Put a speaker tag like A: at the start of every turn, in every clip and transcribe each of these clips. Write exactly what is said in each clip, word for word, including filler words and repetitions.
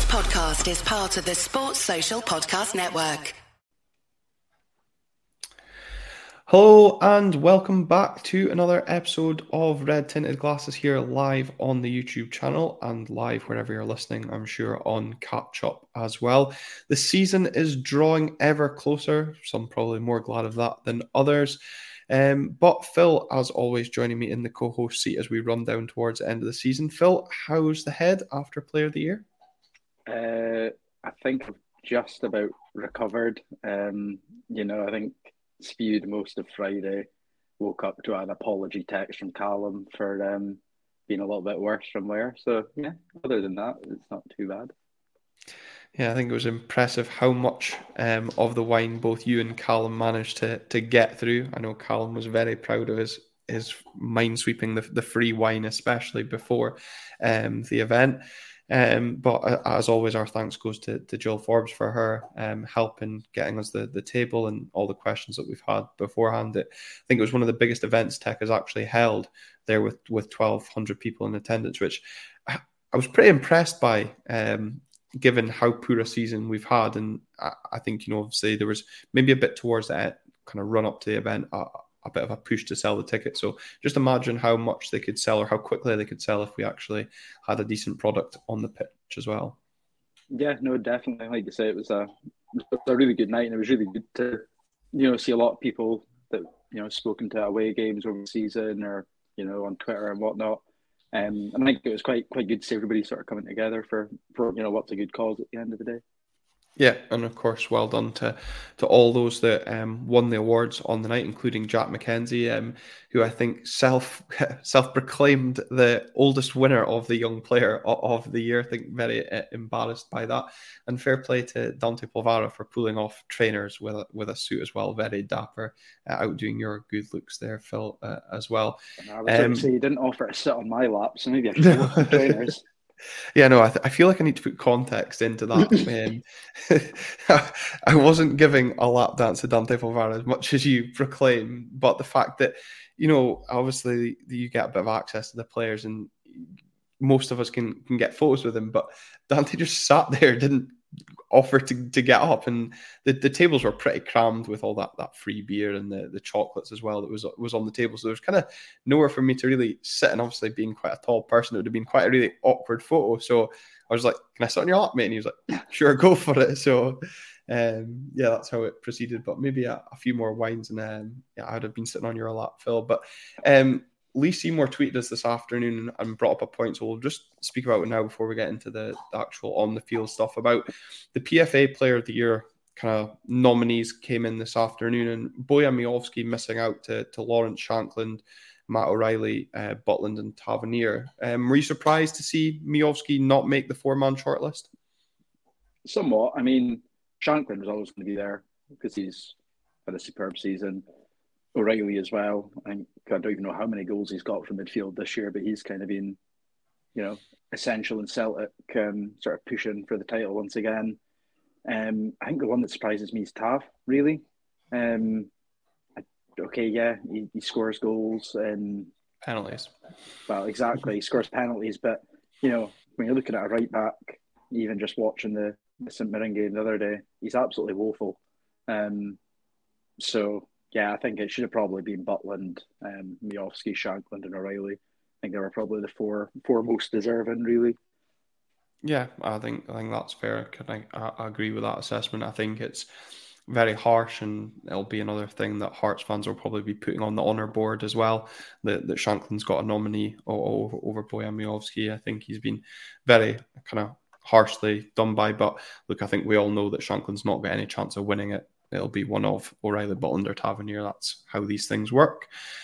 A: podcast is part of the Sports Social Podcast Network.
B: Hello and welcome back to another episode of Red Tinted Glasses here live on the YouTube channel and live wherever you're listening, I'm sure on Catch Up as well. The season is drawing ever closer, some probably more glad of that than others. Um, but Phil, as always, joining me in the co-host seat as we run down towards the end of the season. Phil, how's the head after Player of the Year?
C: Uh, I think I've just about recovered. Um, you know, I think spewed most of Friday, woke up to an apology text from Callum for um, being a little bit worse from where. So, yeah, other than that, it's not too bad.
B: Yeah, I think it was impressive how much um, of the wine both you and Callum managed to to get through. I know Callum was very proud of his his minesweeping, the, the free wine, especially before um, the event. Um, but uh, as always, our thanks goes to, to Jill Forbes for her um, help in getting us the, the table and all the questions that we've had beforehand. It, I think it was one of the biggest events Tech has actually held there with, with twelve hundred people in attendance, which I, I was pretty impressed by, um, given how poor a season we've had. And I, I think, you know, obviously there was maybe a bit towards that kind of run up to the event, uh, a bit of a push to sell the ticket. So just imagine how much they could sell or how quickly they could sell if we actually had a decent product on the pitch as well.
C: Yeah, no, definitely. Like you say, it was a, it was a really good night, and it was really good to, you know, see a lot of people that, you know, spoken to away games over the season or, you know, on Twitter and whatnot. Um, and I think it was quite quite good to see everybody sort of coming together for, for you know, what's a good cause at the end of the day.
B: Yeah, and of course, well done to to all those that um, won the awards on the night, including Jack McKenzie, um, who I think self self proclaimed the oldest winner of the Young Player of the Year. I think very uh, embarrassed by that, and fair play to Dante Polvara for pulling off trainers with a, with a suit as well. Very dapper, uh, outdoing your good looks there, Phil, uh, as well.
C: I was um, going to say you didn't offer to sit on my lap, so maybe I should look at trainers.
B: Yeah, no, I, th- I feel like I need to put context into that. um, I wasn't giving a lap dance to Dante Polvara as much as you proclaim, but the fact that, you know, obviously you get a bit of access to the players and most of us can, can get photos with him, but Dante just sat there, didn't offer to, to get up, and the, the tables were pretty crammed with all that, that free beer and the, the chocolates as well that was was on the table. So there was kind of nowhere for me to really sit, and obviously being quite a tall person, it would have been quite a really awkward photo. So I was like, can I sit on your lap, mate? And he was like, sure, go for it. So um, yeah, that's how it proceeded. But maybe a, a few more wines and um, yeah, I would have been sitting on your lap, Phil. But um, Lee Seymour tweeted us this afternoon and brought up a point, so we'll just speak about it now before we get into the, the actual on-the-field stuff about the P F A Player of the Year kind of nominees came in this afternoon, and Bojan Miovski missing out to, to Lawrence Shankland, Matt O'Reilly, uh, Butland and Tavernier. Um, were you surprised to see Miovski not make the four-man shortlist?
C: Somewhat. I mean, Shankland was always going to be there because he's had a superb season. O'Reilly as well. I, think, I don't even know how many goals he's got from midfield this year, but he's kind of been, you know, essential in Celtic, um, sort of pushing for the title once again. Um, I think the one that surprises me is Tav, really. Um, I, okay, yeah, he, he scores goals and
B: penalties.
C: Well, exactly, he scores penalties, but you know, when you're looking at a right back, even just watching the, the Saint Mirren game the other day, he's absolutely woeful. Um, so. Yeah, I think it should have probably been Butland, um, Miovski, Shankland and O'Reilly. I think they were probably the four four most deserving, really.
B: Yeah, I think I think that's fair. I, I agree with that assessment. I think it's very harsh, and it'll be another thing that Hearts fans will probably be putting on the honour board as well, that, that Shankland's got a nominee over, over Bojan Miovski. I think he's been very kind of harshly done by, but look, I think we all know that Shankland's not got any chance of winning it. It'll be one of O'Reilly, Butland or Tavernier. That's how these things work.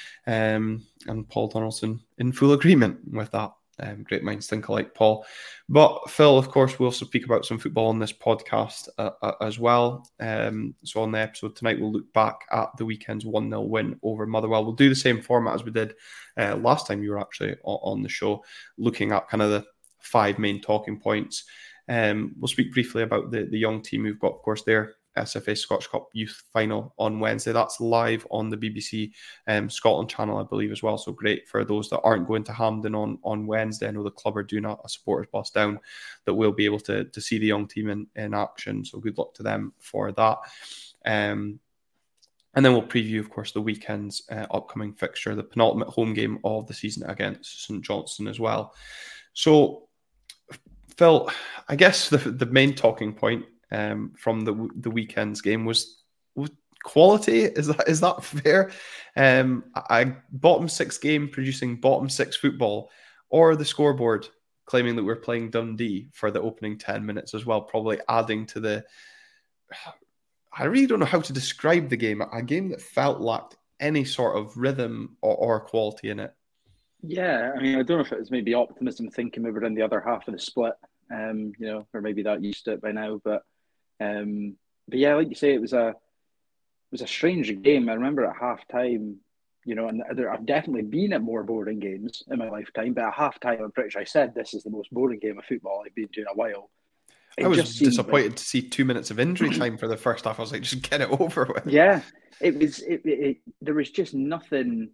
B: Um, and Paul Donaldson in full agreement with that. Um, great minds think alike, Paul. But Phil, of course, we'll speak about some football on this podcast uh, uh, as well. Um, so on the episode tonight, we'll look back at the weekend's one nil win over Motherwell. We'll do the same format as we did uh, last time you were actually on the show, looking at kind of the five main talking points. Um, we'll speak briefly about the, the young team we've got, of course, there. S F A Scottish Cup Youth Final on Wednesday. That's live on the B B C um, Scotland channel, I believe, as well. So great for those that aren't going to Hampden on, on Wednesday. I know the club are doing a, a supporters bus down that will be able to, to see the young team in, in action. So good luck to them for that. Um, and then we'll preview, of course, the weekend's uh, upcoming fixture, the penultimate home game of the season against St Johnstone as well. So, Phil, I guess the the main talking point um, from the the weekend's game was, was quality. Is that is that fair? Um, I bottom six game producing bottom six football, or the scoreboard claiming that we're playing Dundee for the opening ten minutes as well, probably adding to the. I really don't know how to describe the game. A game that felt lacked any sort of rhythm or, or quality in it.
C: Yeah, I mean, I don't know if it was maybe optimism thinking we were in the other half of the split, um, you know, or maybe that used to it by now. But, um, but yeah, like you say, it was a it was a strange game. I remember at half time, you know, and there, I've definitely been at more boring games in my lifetime. But at half time, I'm pretty sure I said this is the most boring game of football I've been to in a while. It
B: I was
C: just
B: disappointed
C: like,
B: to see two minutes of injury time for the first half. I was like, just get it over with.
C: Yeah, it was. It, it, it there was just nothing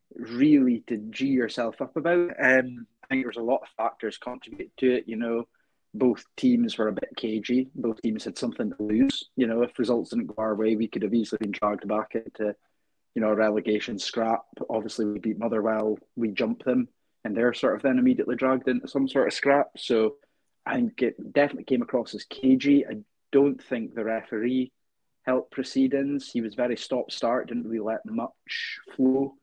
C: really to G yourself up about. Um, I think there was a lot of factors contribute to it. You know, both teams were a bit cagey. Both teams had something to lose. You know, if results didn't go our way, we could have easily been dragged back into, you know, a relegation scrap. Obviously, we beat Motherwell, we jumped them, and they're sort of then immediately dragged into some sort of scrap. So I think it definitely came across as cagey. I don't think the referee helped proceedings. He was very stop-start, didn't really let much flow.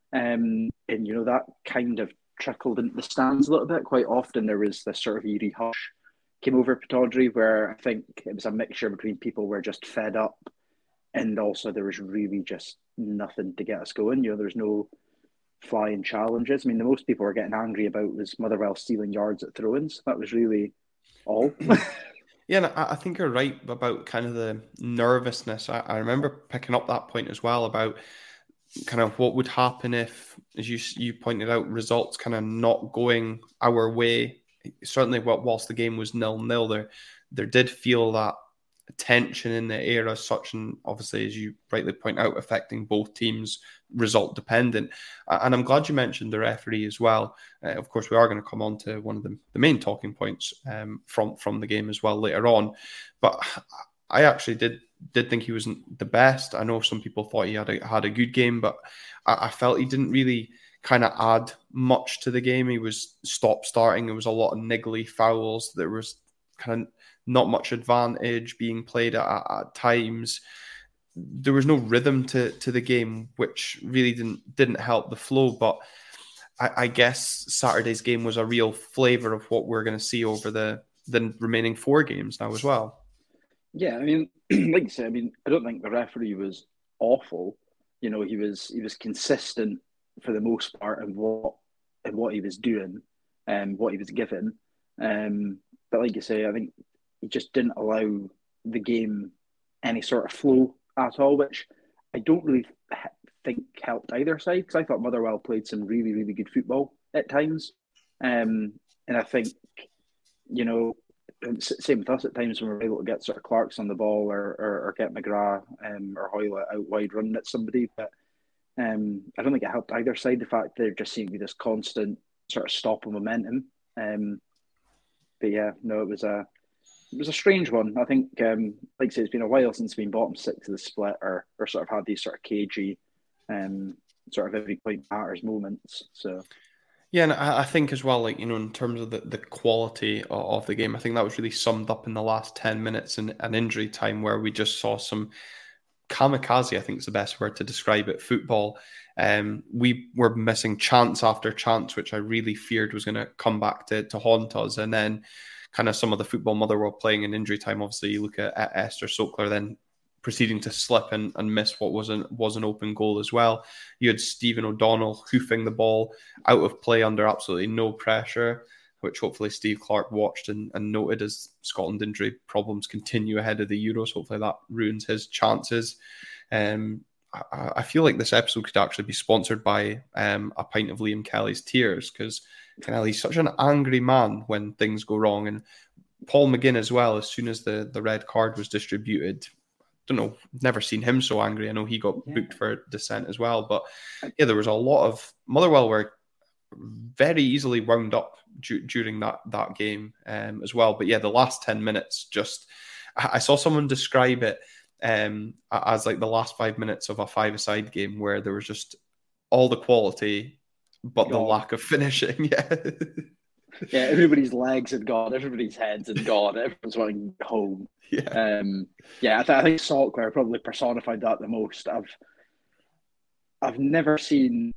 C: Um, and, you know, that kind of trickled into the stands a little bit. Quite often there was this sort of eerie hush came over Pittodrie, where I think it was a mixture between people were just fed up and also there was really just nothing to get us going. You know, there's no flying challenges. I mean, the most people were getting angry about was Motherwell stealing yards at throw-ins. That was really all.
B: Yeah, and I, I think you're right about kind of the nervousness. I, I remember picking up that point as well about kind of what would happen if, as you you pointed out, results kind of not going our way. Certainly, whilst the game was nil-nil, there there did feel that tension in the air as such, and obviously, as you rightly point out, affecting both teams, result dependent. And I'm glad you mentioned the referee as well. Uh, of course, we are going to come on to one of the, the main talking points um, from from the game as well later on. But I actually did did think he wasn't the best. I know some people thought he had a, had a good game, but I, I felt he didn't really kind of add much to the game. He was stop-starting. There was a lot of niggly fouls. There was kind of not much advantage being played at, at times. There was no rhythm to, to the game, which really didn't didn't help the flow. But I, I guess Saturday's game was a real flavour of what we're going to see over the, the remaining four games now as well.
C: Yeah, I mean, like you said, I mean, I don't think the referee was awful. You know, he was he was consistent for the most part in what in what he was doing and what he was given. Um, but like you say, I think he just didn't allow the game any sort of flow at all, which I don't really think helped either side, because I thought Motherwell played some really, really good football at times. Um, and I think, you know, same with us at times when we're able to get sort of Clarks on the ball or or, or get McGrath um, or Hoylett out wide running at somebody. But um, I don't think it helped either side, the fact there just seemed to be this constant sort of stop of momentum. Um, but yeah, no, it was a it was a strange one. I think, um, like I say, it's been a while since we've been bottom six of the split or, or sort of had these sort of cagey, um, sort of every point matters moments. So.
B: Yeah, and I think as well, like, you know, in terms of the, the quality of, of the game, I think that was really summed up in the last ten minutes and an injury time where we just saw some kamikaze, I think is the best word to describe it, football. Um, we were missing chance after chance, which I really feared was going to come back to, to haunt us. And then kind of some of the football Motherwell playing in injury time, obviously you look at, at Esther Sokler then proceeding to slip and, and miss what was an, was an open goal as well. You had Stephen O'Donnell hoofing the ball out of play under absolutely no pressure, which hopefully Steve Clark watched and, and noted as Scotland injury problems continue ahead of the Euros. Hopefully that ruins his chances. Um, I, I feel like this episode could actually be sponsored by um, a pint of Liam Kelly's tears, because kind of he's such an angry man when things go wrong. And Paul McGinn as well, as soon as the, the red card was distributed, don't know, never seen him so angry. I know he got yeah. booked for dissent as well. But yeah, there was a lot of Motherwell were very easily wound up d- during that that game um, as well. But yeah, the last ten minutes, just I, I saw someone describe it um, as like the last five minutes of a five-a-side game where there was just all the quality, but the lack of finishing. Yeah.
C: Yeah, everybody's legs had gone, everybody's heads had gone, everyone's running home.
B: Yeah,
C: um, yeah. I, th- I think Saltclair probably personified that the most. I've, I've never seen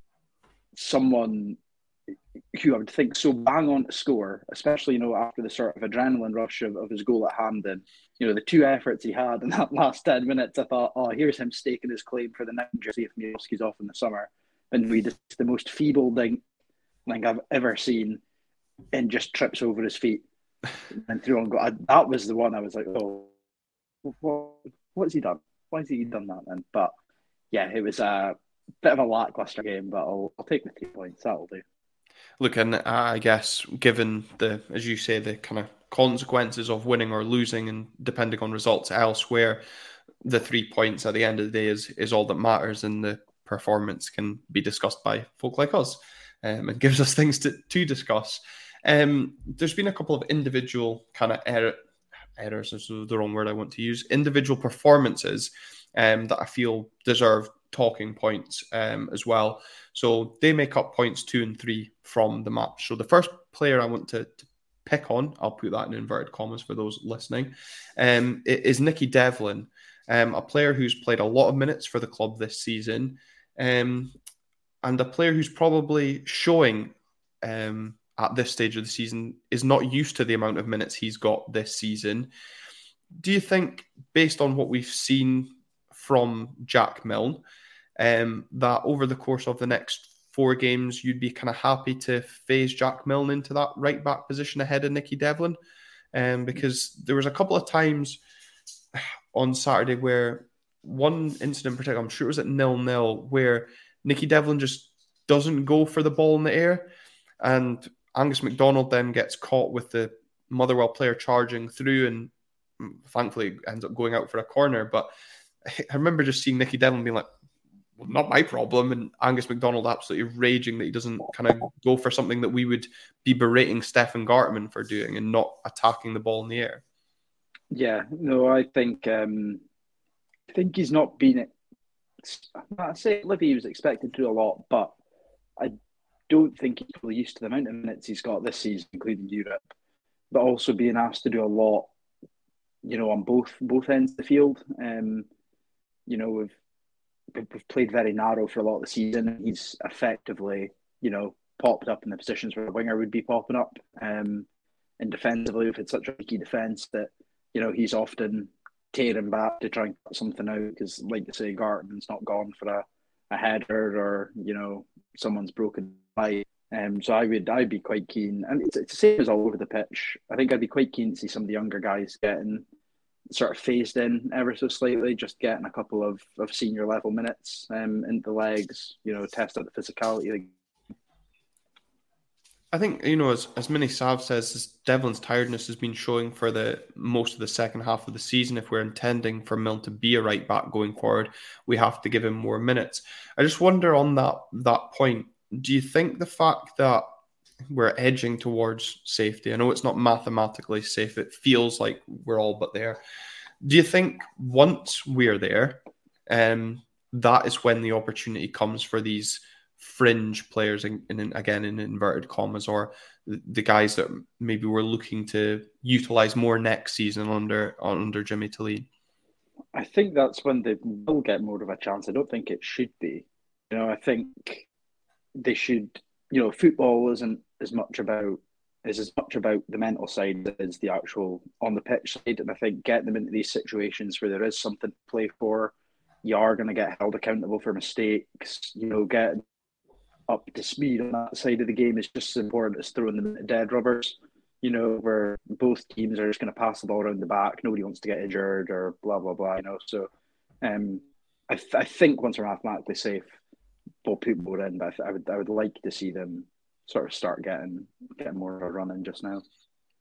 C: someone who I would think so bang on to score, especially you know after the sort of adrenaline rush of, of his goal at Hampden. You know the two efforts he had in that last ten minutes. I thought, oh, here's him staking his claim for the next jersey if Miovski's off in the summer, and we just the most feeble thing like I've ever seen. And just trips over his feet and through on goal. I, that was the one I was like, oh, what, what's he done? Why has he done that then? But yeah, it was a bit of a lackluster game, but I'll, I'll take the three points. That'll do.
B: Look, and I guess given the, as you say, the kind of consequences of winning or losing and depending on results elsewhere, the three points at the end of the day is, is all that matters, and the performance can be discussed by folk like us um, and gives us things to, to discuss. Um, there's been a couple of individual kind of error, errors, is the wrong word I want to use, individual performances um, that I feel deserve talking points um, as well. So they make up points two and three from the match. So the first player I want to, to pick on, I'll put that in inverted commas for those listening, um, is Nicky Devlin, um, a player who's played a lot of minutes for the club this season, um, and a player who's probably showing um, at this stage of the season is not used to the amount of minutes he's got this season. Do you think, based on what we've seen from Jack Milne, um, that over the course of the next four games, you'd be kind of happy to phase Jack Milne into that right back position ahead of Nicky Devlin? Um, because there was a couple of times on Saturday where one incident in particular, I'm sure it was at nil-nil, where Nicky Devlin just doesn't go for the ball in the air, and Angus MacDonald then gets caught with the Motherwell player charging through and thankfully ends up going out for a corner. But I remember just seeing Nicky Devlin being like, well, not my problem, and Angus MacDonald absolutely raging that he doesn't kind of go for something that we would be berating Stefan Gartman for doing and not attacking the ball in the air.
C: Yeah, no, I think um, I think he's not been. I say Livy was expected to do a lot, but I don't think he's really used to the amount of minutes he's got this season, including Europe, but also being asked to do a lot, you know, on both both ends of the field. Um, you know, we've we've played very narrow for a lot of the season. He's effectively, you know, popped up in the positions where a winger would be popping up. Um, and defensively, we've had such a key defence that, you know, he's often tearing back to try and cut something out because, like you say, Gartman's not gone for a, a header or, you know, someone's broken by. Um, so I would I'd be quite keen, and it's, it's the same as all over the pitch. I think I'd be quite keen to see some of the younger guys getting sort of phased in ever so slightly, just getting a couple of, of senior level minutes um, into the legs, you know, test out the physicality.
B: I think, you know, as, as Mini Sav says, Devlin's tiredness has been showing for the most of the second half of the season. If we're intending for Milne to be a right back going forward, we have to give him more minutes. I just wonder on that that point, do you think the fact that we're edging towards safety, I know it's not mathematically safe, it feels like we're all but there. Do you think once we're there, um, that is when the opportunity comes for these fringe players, in, in again in inverted commas, or the guys that maybe we're looking to utilise more next season under under Jimmy Tilleen?
C: I think that's when they will get more of a chance. I don't think it should be. You know, I think they should. You know, football isn't as much about is as much about the mental side as the actual on the pitch side. And I think getting them into these situations where there is something to play for, you are going to get held accountable for mistakes. You know, getting up to speed on that side of the game is just as important as throwing them into dead rubbers, you know, where both teams are just going to pass the ball around the back. Nobody wants to get injured or blah, blah, blah, you know. So um, I, th- I think once we're mathematically safe, we'll put more in, but I, th- I would I would like to see them sort of start getting getting more of a run in just now.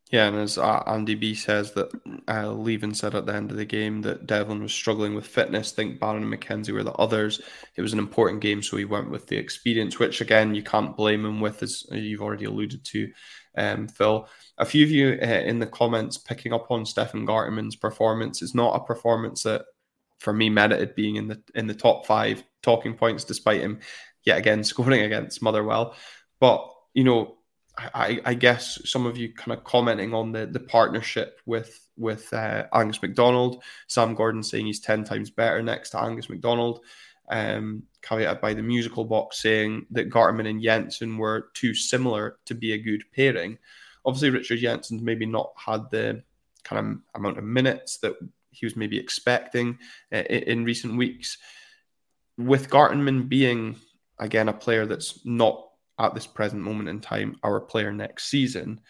B: Yeah, and as uh, Andy B says that uh, Leven said at the end of the game that Devlin was struggling with fitness. Think Barron and McKenzie were the others. It was an important game, so he went with the experience, which again you can't blame him with, as you've already alluded to, um, Phil. A few of you uh, in the comments picking up on Stefan Gartenmann's performance. It's not a performance that, for me, merited being in the in the top five talking points, despite him yet again scoring against Motherwell. But you know. I, I guess some of you kind of commenting on the, the partnership with with uh, Angus MacDonald. Sam Gordon saying he's ten times better next to Angus MacDonald. Um, caveated by the musical box saying that Gartenmann and Jensen were too similar to be a good pairing. Obviously, Richard Jensen's maybe not had the kind of amount of minutes that he was maybe expecting uh, in recent weeks. With Gartenmann being, again, a player that's not at this present moment in time, our player next season,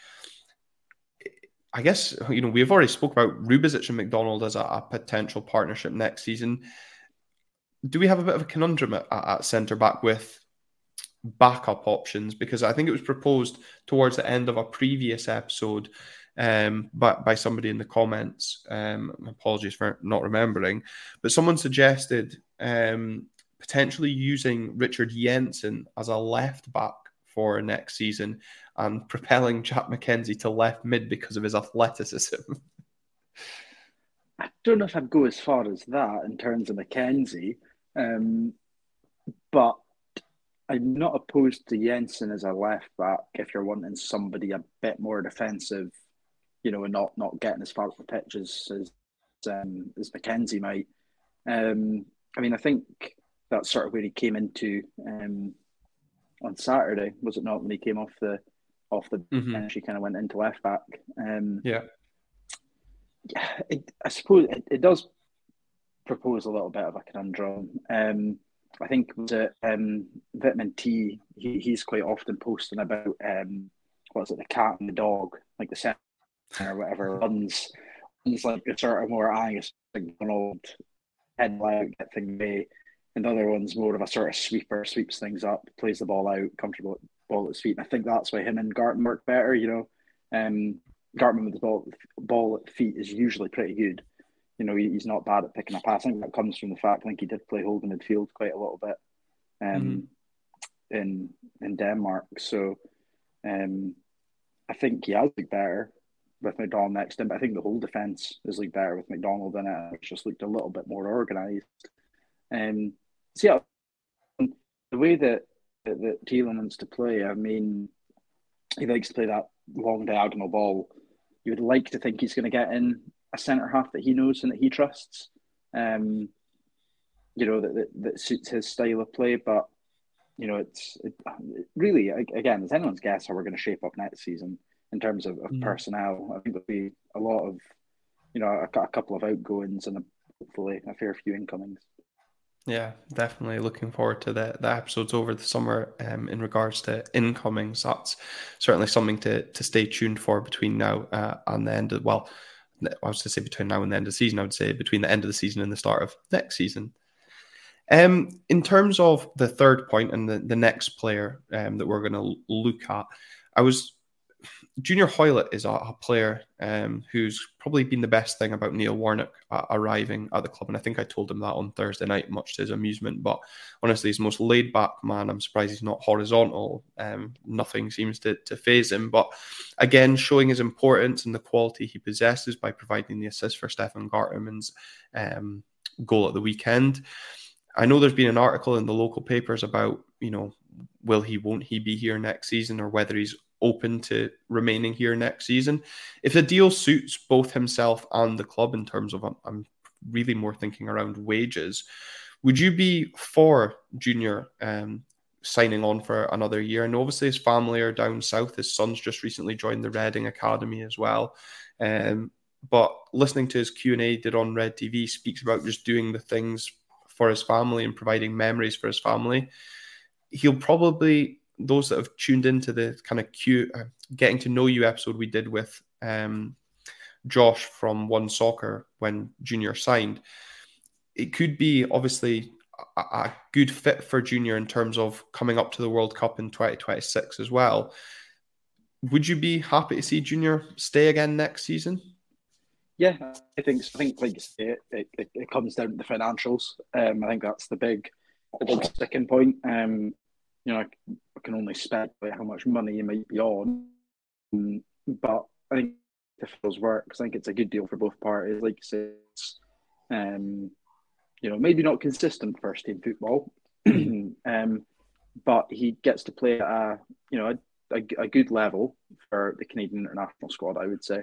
B: I guess, you know, we've already spoke about Rubezic and McDonald as a, a potential partnership next season. Do we have a bit of a conundrum at, at centre-back with backup options? Because I think it was proposed towards the end of a previous episode um, by, by somebody in the comments. Um, apologies for not remembering. But someone suggested um, potentially using Richard Jensen as a left back for next season and propelling Jack McKenzie to left mid because of his athleticism.
C: I don't know if I'd go as far as that in terms of McKenzie, um, but I'm not opposed to Jensen as a left back if you're wanting somebody a bit more defensive, you know, and not, not getting as far up the pitch as, as, um, as McKenzie might. Um, I mean, I think that's sort of where he came into um, on Saturday, was it not? When he came off the off the
B: mm-hmm.
C: bench, he kind of went into left back. Um,
B: yeah,
C: yeah. It, I suppose it, it does propose a little bit of a conundrum. Um, I think was it um, Vitamin T? He, he's quite often posting about um, what is it, the cat and the dog, like the centre or whatever runs. It's like a sort of more Angus MacDonald head out, get things away. And the other one's more of a sort of sweeper, sweeps things up, plays the ball out, comfortable ball at his feet. And I think that's why him and Garten work better, you know. Um, Gartman with the ball, ball at feet is usually pretty good. You know, he, he's not bad at picking a pass. I think that comes from the fact I think he did play holding midfield quite a little bit um, mm-hmm. in in Denmark. So um, I think he has looked better with McDonald next to him. But I think the whole defence has looked better with McDonald in it. It's just looked a little bit more organised. Um, so yeah, the way that, that, that Thielen wants to play, I mean, he likes to play that long diagonal ball. You would like to think he's going to get in a centre half that he knows and that he trusts, um, you know, that, that that suits his style of play. But, you know, it's it, it really, again, it's anyone's guess how we're going to shape up next season in terms of, of mm. personnel. I think there'll be a lot of, you know, a, a couple of outgoings and a, hopefully a fair few incomings.
B: Yeah, definitely looking forward to the, the episodes over the summer um, in regards to incomings. That's certainly something to to stay tuned for between now uh, and the end of, well, I was to say between now and the end of the season, I would say between the end of the season and the start of next season. Um, in terms of the third point and the, the next player um, that we're going to look at, I was Junior Hoilett is a, a player um, who's probably been the best thing about Neil Warnock uh, arriving at the club. And I think I told him that on Thursday night, much to his amusement. But honestly, he's the most laid-back man. I'm surprised he's not horizontal. Um, nothing seems to, to faze him. But again, showing his importance and the quality he possesses by providing the assist for Stefan Gartenmann's um, goal at the weekend. I know there's been an article in the local papers about, you know, will he, won't he be here next season, or whether he's open to remaining here next season. If the deal suits both himself and the club in terms of, I'm really more thinking around wages, would you be for Junior um, signing on for another year? And obviously his family are down south. His son's just recently joined the Reading Academy as well. Um, but listening to his Q and A did on Red T V speaks about just doing the things for his family and providing memories for his family. He'll probably, those that have tuned into the kind of Q, uh, getting to know you episode we did with um, Josh from One Soccer when Junior signed, it could be obviously a, a good fit for Junior in terms of coming up to the World Cup in twenty twenty-six as well. would you be happy to see Junior stay again next season?
C: Yeah, I think I think like you say, it, it, it comes down to the financials. Um, I think that's the big the big sticking point. Um, you know, I, I can only speculate how much money you might be on, um, but I think if it works, I think it's a good deal for both parties. Like you say, it's, um, you know, maybe not consistent first team football, um, but he gets to play at a you know a, a, a good level for the Canadian international squad, I would say.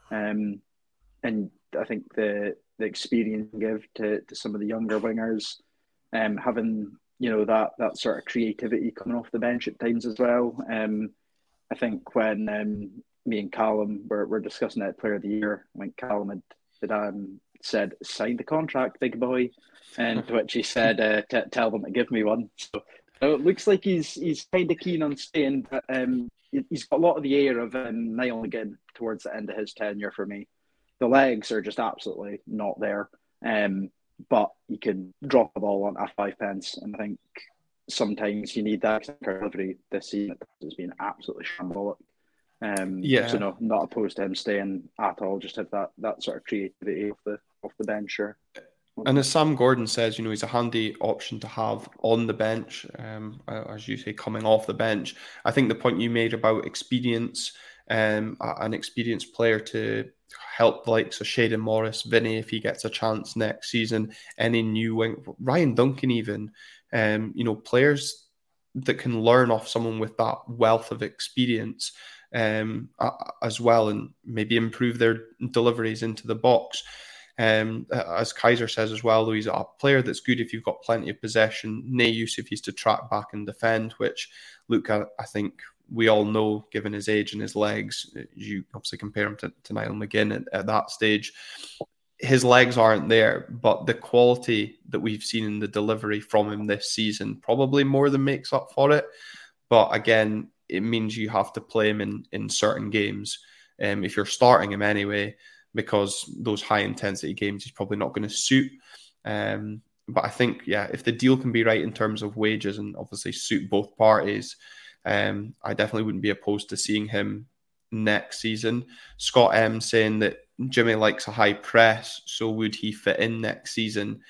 C: Um, And I think the the experience can give to, to some of the younger wingers, um, having you know that that sort of creativity coming off the bench at times as well. Um, I think when um, me and Callum were, were discussing it at Player of the Year, I think Callum had, had um, said, "Sign the contract, big boy," and to which he said, uh, t- "Tell them to give me one." So uh, it looks like he's he's kind of keen on staying, but um, he's got a lot of the air of um, Niall McGinn towards the end of his tenure for me. The legs are just absolutely not there. Um, but you can drop the ball on a five pence. And I think sometimes you need that delivery this season. It's been absolutely shambolic. Um,
B: yeah.
C: So no, not opposed to him staying at all. Just have that that sort of creativity off the off the bench. Sure.
B: And as Sam Gordon says, you know, he's a handy option to have on the bench, um, as you say, coming off the bench. I think the point you made about experience, um, an experienced player to help the likes of Shaden Morris, Vinny, if he gets a chance next season, any new wing, Ryan Duncan even, um, you know, players that can learn off someone with that wealth of experience um, as well, and maybe improve their deliveries into the box. Um, as Kaiser says as well, though, he's a player that's good if you've got plenty of possession, no use if he's to track back and defend, which, look, I, I think we all know, given his age and his legs, you obviously compare him to, to Niall McGinn at, at that stage, his legs aren't there, but the quality that we've seen in the delivery from him this season probably more than makes up for it. But again, it means you have to play him in, in certain games. Um, if you're starting him anyway, because those high intensity games he's probably not going to suit. Um, but I think, yeah, if the deal can be right in terms of wages and obviously suit both parties, um, I definitely wouldn't be opposed to seeing him next season. Scott M saying that Jimmy likes a high press, so would he fit in next season?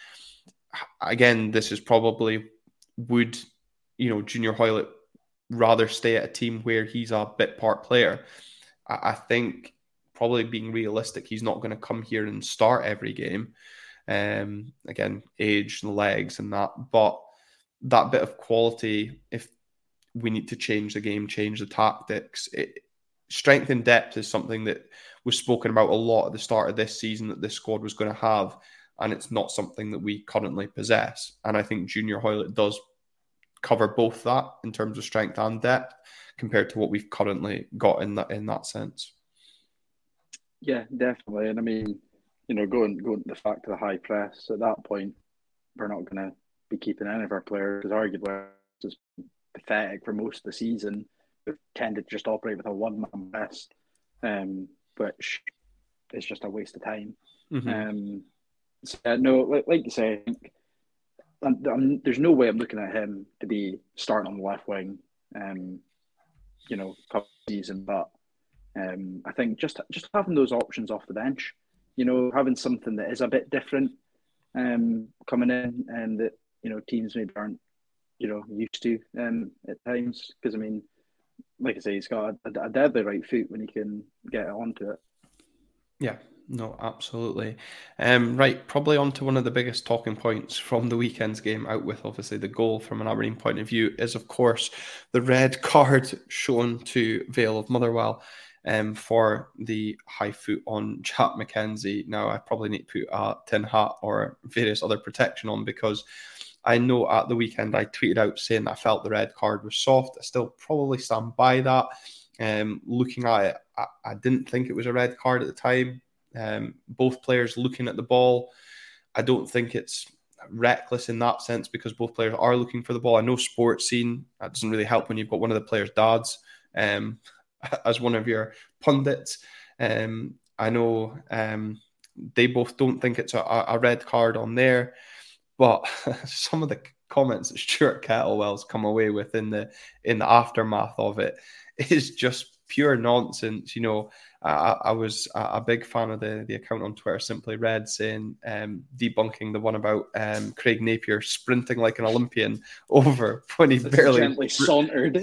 B: Again, this is probably, would, you know, Junior Hoilett rather stay at a team where he's a bit part player? I, I think probably being realistic, he's not going to come here and start every game. Um, again, age and legs and that, but that bit of quality, if we need to change the game, change the tactics, it, strength and depth is something that was spoken about a lot at the start of this season that this squad was going to have, and it's not something that we currently possess. And I think Junior Hoilett does cover both that in terms of strength and depth compared to what we've currently got in that in that sense.
C: Yeah, definitely. And I mean, you know, going going to the fact of the high press, at that point, we're not going to be keeping any of our players, because arguably it's pathetic for most of the season. We've tended to just operate with a one-man press, um, which is just a waste of time. Mm-hmm. Um, so, uh, no, like, like you say, I think I'm, I'm, there's no way I'm looking at him to be starting on the left wing, um, you know, couple of season, but Um, I think just just having those options off the bench, you know, having something that is a bit different um, coming in, and that, you know, teams maybe aren't, you know, used to um, at times. Because, I mean, like I say, he's got a, a deadly right foot when he can get onto it.
B: Yeah, no, absolutely. Um, right, probably on to one of the biggest talking points from the weekend's game, out with obviously the goal from an Aberdeen point of view, is of course the red card shown to Vale of Motherwell. Um, for the high foot on Jack McKenzie. Now, I probably need to put a tin hat or various other protection on, because I know at the weekend I tweeted out saying that I felt the red card was soft. I still probably stand by that. Um, looking at it, I, I didn't think it was a red card at the time. Um, both players looking at the ball. I don't think it's reckless in that sense, because both players are looking for the ball. I know sports scene, that doesn't really help when you've got one of the players' dads Um, as one of your pundits. Um, I know um, they both don't think it's a, a red card on there, but some of the comments that Stuart Kettlewell's come away with in the in the aftermath of it is just pure nonsense. You know, I, I was a big fan of the, the account on Twitter, Simply Red, saying, um, debunking the one about um, Craig Napier sprinting like an Olympian over when he
C: It's
B: barely
C: gently sauntered.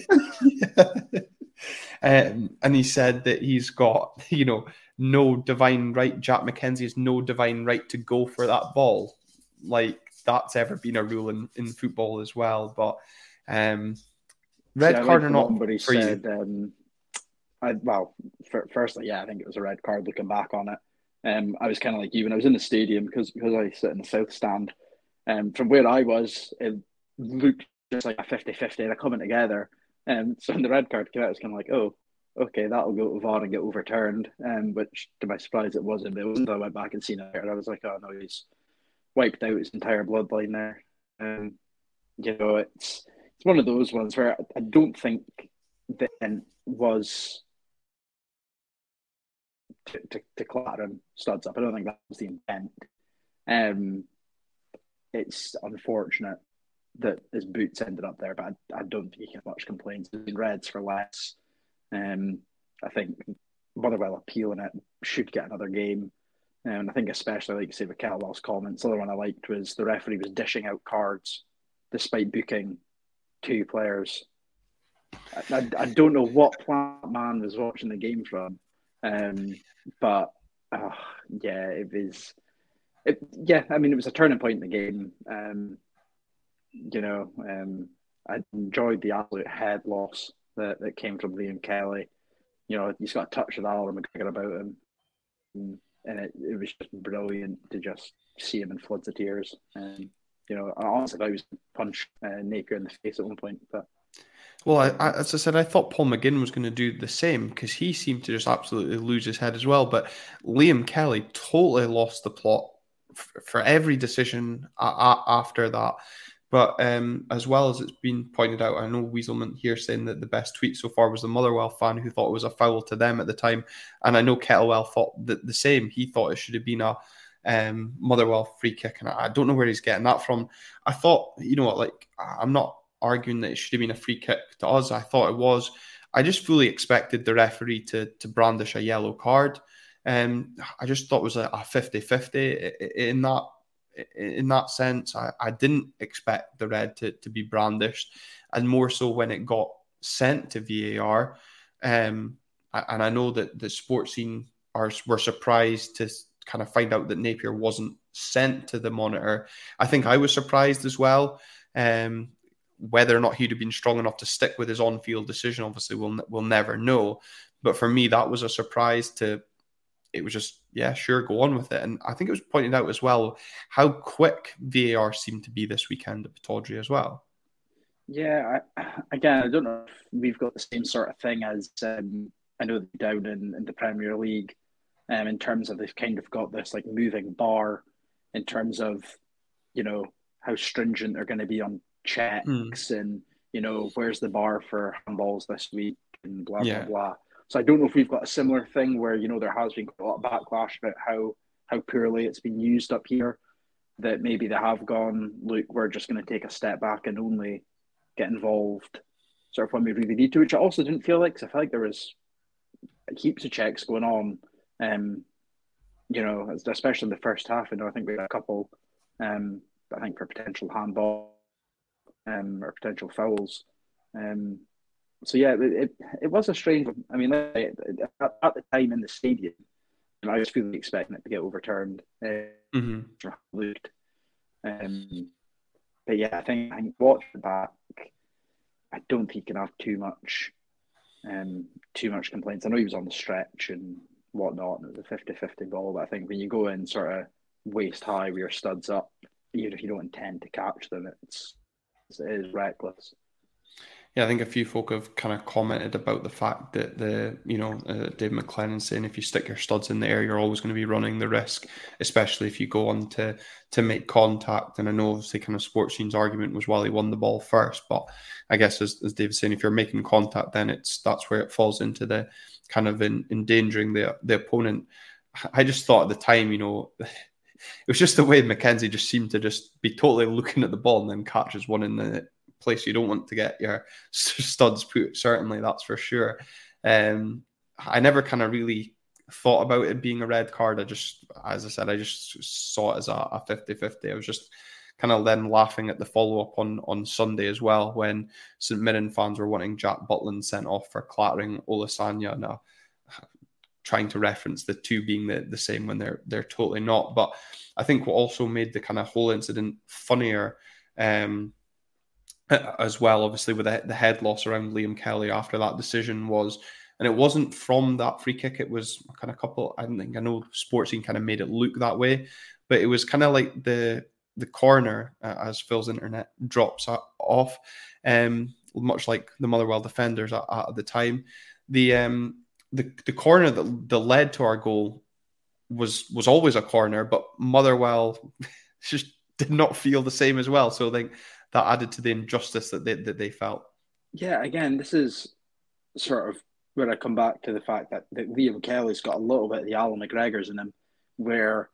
B: um, and he said that he's got, you know, no divine right. Jack McKenzie has no divine right to go for that ball. Like, that's ever been a rule in, in football as well. But um, red
C: See,
B: card
C: like
B: or not
C: for
B: said,
C: you? Um, I, well, for, firstly, yeah, I think it was a red card looking back on it. Um, I was kind of like you when I was in the stadium because because I sit in the south stand. Um, from where I was, it looked just like a fifty-fifty. They're coming together. Um, so when the red card came out, I was kind of like, oh, okay, that'll go to V A R and get overturned. Um, which to my surprise, it wasn't. But it wasn't until I went back and seen it, and I was like, oh no, he's wiped out his entire bloodline there. Um, you know, it's it's one of those ones where I don't think the intent was to, to, to clatter him studs up. I don't think that was the intent. Um, it's unfortunate that his boots ended up there, but I, I don't think he can have much complaints. He's been Reds for less. Um, I think Motherwell appealing it should get another game. And I think especially, like you say, with Kettlewell's comments, the other one I liked was the referee was dishing out cards despite booking two players. I, I, I don't know what planet man was watching the game from, um, but uh, yeah, it was. It, yeah, I mean, it was a turning point in the game. Um, you know, um, I enjoyed the absolute head loss that, that came from Liam Kelly. You know, he's got a touch of Alan McGregor about him. And, and it, it was just brilliant to just see him in floods of tears. And, you know, I honestly thought he was going to punch uh, Napier in the face at one point. But
B: well, I, I, as I said, I thought Paul McGinn was going to do the same because he seemed to just absolutely lose his head as well. But Liam Kelly totally lost the plot f- for every decision a- a- after that. But um, as well as it's been pointed out, I know Weaselman here saying that the best tweet so far was the Motherwell fan who thought it was a foul to them at the time. And I know Kettlewell thought that the same. He thought it should have been a um, Motherwell free kick. And I don't know where he's getting that from. I thought, you know what, like, I'm not arguing that it should have been a free kick to us. I thought it was. I just fully expected the referee to, to brandish a yellow card. Um, I just thought it was a, a fifty-fifty in that in that sense. I, I didn't expect the red to, to be brandished, and more so when it got sent to V A R. Um, and I know that the sports scene are were surprised to kind of find out that Napier wasn't sent to the monitor. I think I was surprised as well. Um, whether or not he'd have been strong enough to stick with his on-field decision, obviously we'll we'll never know. But for me, that was a surprise to. It was just, yeah, sure, go on with it. And I think it was pointed out as well how quick V A R seemed to be this weekend at Pittodrie as well.
C: Yeah, I, again, I don't know if we've got the same sort of thing as um, I know down in, in the Premier League, um, in terms of they've kind of got this like moving bar in terms of, you know, how stringent they're going to be on checks mm. and, you know, where's the bar for handballs this week and blah, yeah. blah, blah. So I don't know if we've got a similar thing where, you know, there has been a lot of backlash about how, how poorly it's been used up here, that maybe they have gone, look, we're just going to take a step back and only get involved sort of when we really need to, which I also didn't feel like, because I felt like there was heaps of checks going on, um, you know, especially in the first half. You know, I think we had a couple, um, I think for potential handball um, or potential fouls. Um, So yeah, it, it it was a strange. I mean, at, at the time in the stadium, I was fully expecting it to get overturned. Uh, mm-hmm. Looked, um, but yeah, I think I think watching it back, I don't think he can have too much, um, too much complaints. I know he was on the stretch and whatnot, and it was a fifty-fifty ball. But I think when you go in sort of waist high with your studs up, even if you don't intend to catch them, it's it is reckless.
B: Yeah, I think a few folk have kind of commented about the fact that the, you know, uh, Dave McLennan saying if you stick your studs in the air, you're always going to be running the risk, especially if you go on to to make contact. And I know obviously kind of sports scene's argument was while he won the ball first, but I guess as, as David's saying, if you're making contact, then it's that's where it falls into the kind of in, endangering the the opponent. I just thought at the time, you know, it was just the way McKenzie just seemed to just be totally looking at the ball and then catches one in the place you don't want to get your studs put, certainly, that's for sure. Um, I never kind of really thought about it being a red card. I just, as I said, I just saw it as a fifty-fifty. I was just kind of then laughing at the follow-up on, on Sunday as well, when St Mirren fans were wanting Jack Butland sent off for clattering Olasanya. Now, trying to reference the two being the, the same when they're they're totally not. But I think what also made the kind of whole incident funnier um, as well, obviously with the, the head loss around Liam Kelly after that decision was, and it wasn't from that free kick, it was kind of a couple, I don't think, I know Sportscene kind of made it look that way, but it was kind of like the the corner, uh, as Phil's internet drops off, um, much like the Motherwell defenders at, at the time. The um, the the corner that, that led to our goal was was always a corner, but Motherwell just did not feel the same as well. So I think that added to the injustice that they that they felt.
C: Yeah, again, this is sort of where I come back to the fact that, that Liam Kelly's got a little bit of the Alan McGregor's in him, where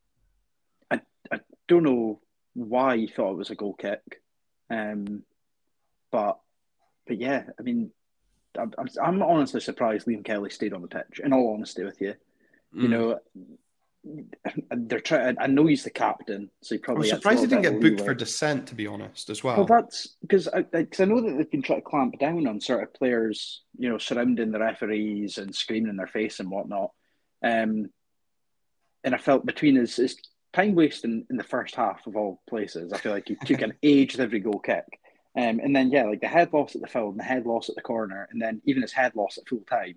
C: I I don't know why he thought it was a goal kick, um, but but yeah, I mean, I'm I'm honestly surprised Liam Kelly stayed on the pitch. In all honesty with you, mm. you know, they're trying. I know he's the captain, so he probably.
B: I'm surprised he didn't get booked for dissent, to be honest, as well.
C: Well, that's because I, I, cause I know that they've been trying to clamp down on sort of players, you know, surrounding the referees and screaming in their face and whatnot. Um, and I felt between his, his time wasting in the first half of all places, I feel like he took an age with every goal kick. Um, and then, yeah, like the head loss at the field and the head loss at the corner, and then even his head loss at full time.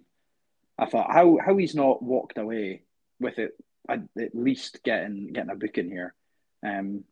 C: I thought, how how he's not walked away with it, at, at least getting getting a booking here, um,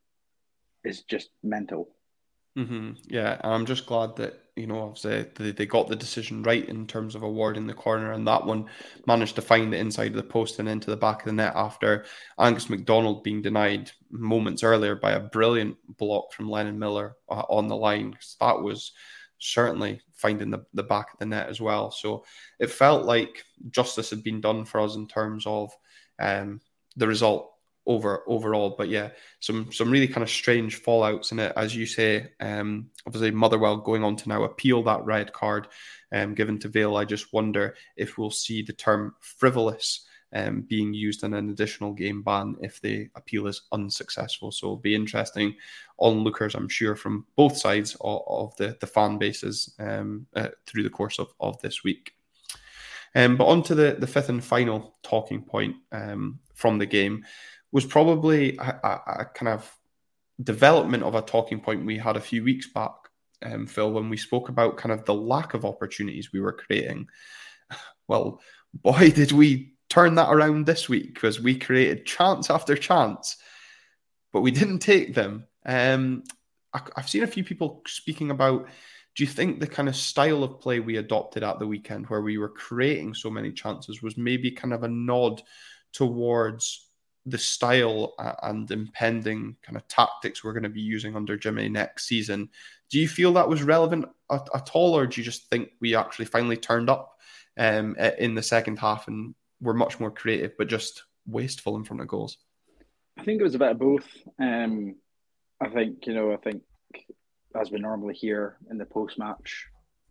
C: is just mental.
B: Mm-hmm. Yeah, I'm just glad that, you know, obviously they, they got the decision right in terms of awarding the corner, and that one managed to find the inside of the post and into the back of the net after Angus MacDonald being denied moments earlier by a brilliant block from Lennon Miller uh, on the line. That was certainly finding the, the back of the net as well. So it felt like justice had been done for us in terms of um, the result over overall. But yeah, some some really kind of strange fallouts in it, as you say. Um, obviously Motherwell going on to now appeal that red card um, given to Vale. I just wonder if we'll see the term frivolous um, being used in an additional game ban if the appeal is unsuccessful. So it'll be interesting onlookers, I'm sure, from both sides of, of the, the fan bases um, uh, through the course of, of this week. Um, but on to the, the fifth and final talking point um, from the game was probably a, a, a kind of development of a talking point we had a few weeks back, um, Phil, when we spoke about kind of the lack of opportunities we were creating. Well, boy, did we turn that around this week, because we created chance after chance, but we didn't take them. Um, I, I've seen a few people speaking about, do you think the kind of style of play we adopted at the weekend, where we were creating so many chances, was maybe kind of a nod towards the style and impending kind of tactics we're going to be using under Jimmy next season? Do you feel that was relevant at, at all, or do you just think we actually finally turned up um, in the second half and were much more creative but just wasteful in front of goals?
C: I think it was a bit of both. Um, I think, you know, I think as we normally hear in the post-match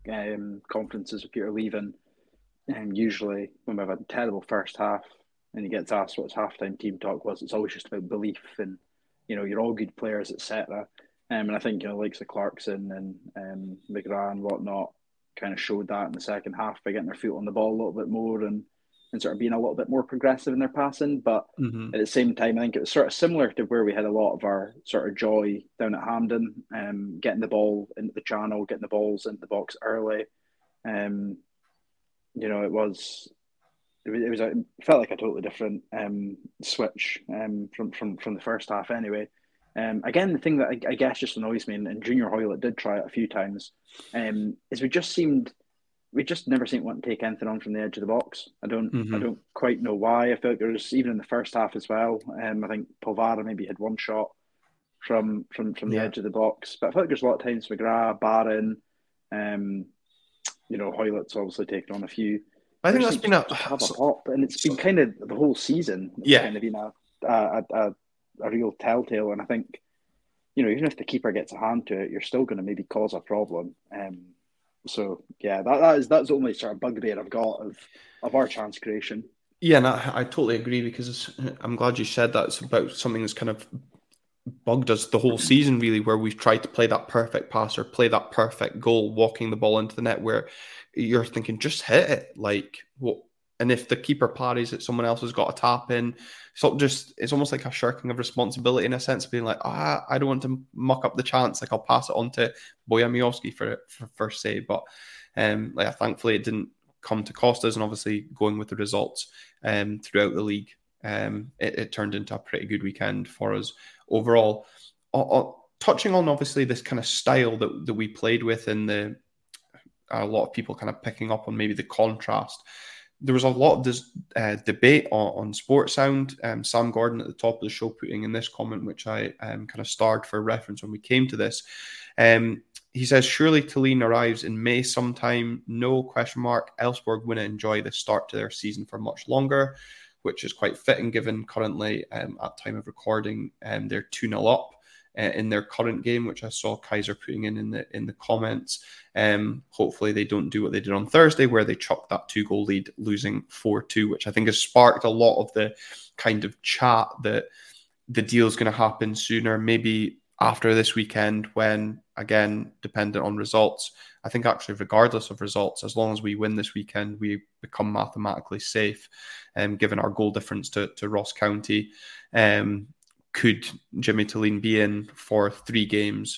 C: um, conferences with Peter Leaven, um, usually when we've had a terrible first half, and he gets asked what his halftime team talk was, it's always just about belief and, you know, you're all good players, et cetera. Um, and I think, you know, likes of Clarkson and um, McGrath and whatnot kind of showed that in the second half by getting their foot on the ball a little bit more and, and sort of being a little bit more progressive in their passing. But mm-hmm. at the same time, I think it was sort of similar to where we had a lot of our sort of joy down at Hampden, um, getting the ball into the channel, getting the balls into the box early. Um, you know, it was... It was, it was a, it felt like a totally different um, switch um, from, from, from the first half anyway. Um, again, the thing that I, I guess just annoys me, and, and Junior Hoylett did try it a few times, um, is we just seemed, we just never seemed to want to take anything on from the edge of the box. I don't mm-hmm. I don't quite know why. I felt like there was, even in the first half as well, um, I think Polvara maybe had one shot from from, from the yeah. edge of the box. But I felt like there's a lot of times McGrath, Barron, um, you know, Hoylett's obviously taken on a few.
B: I think that's been a,
C: have a pop, and it's been kind of the whole season. It's
B: yeah,
C: kind of been a a, a a real telltale. And I think, you know, even if the keeper gets a hand to it, you're still going to maybe cause a problem. Um, So yeah, that, that is that's the only sort of bugbear I've got of of our chance creation.
B: Yeah, and I, I totally agree, because I'm glad you said that. It's about something that's kind of bugged us the whole season, really, where we've tried to play that perfect pass or play that perfect goal, walking the ball into the net, where you're thinking, just hit it. Like, what? And if the keeper parries it, someone else has got a tap in. So just it's almost like a shirking of responsibility, in a sense, being like, ah, I don't want to muck up the chance. Like, I'll pass it on to Bojan Miovski for for first save. But um, like, thankfully, it didn't come to cost us, and obviously going with the results um throughout the league, um, it, it turned into a pretty good weekend for us overall. Uh, uh, touching on obviously this kind of style that, that we played with, in the a lot of people kind of picking up on maybe the contrast. There was a lot of this uh, debate on, on Sports Sound. Um, Sam Gordon at the top of the show putting in this comment, which I um, kind of starred for reference when we came to this. Um, he says, surely Tallinn arrives in May sometime. No question mark. Elfsborg wouldn't enjoy the start to their season for much longer, which is quite fitting given currently, um, at time of recording, um, they're two nil up uh, in their current game, which I saw Kaiser putting in in the in the comments. Um, hopefully they don't do what they did on Thursday, where they chucked that two-goal lead, losing four two, which I think has sparked a lot of the kind of chat that the deal's going to happen sooner, maybe after this weekend, when, again, dependent on results. I think actually regardless of results, as long as we win this weekend, we become mathematically safe, um, given our goal difference to, to Ross County. Um, could Jimmy Tallinn be in for three games?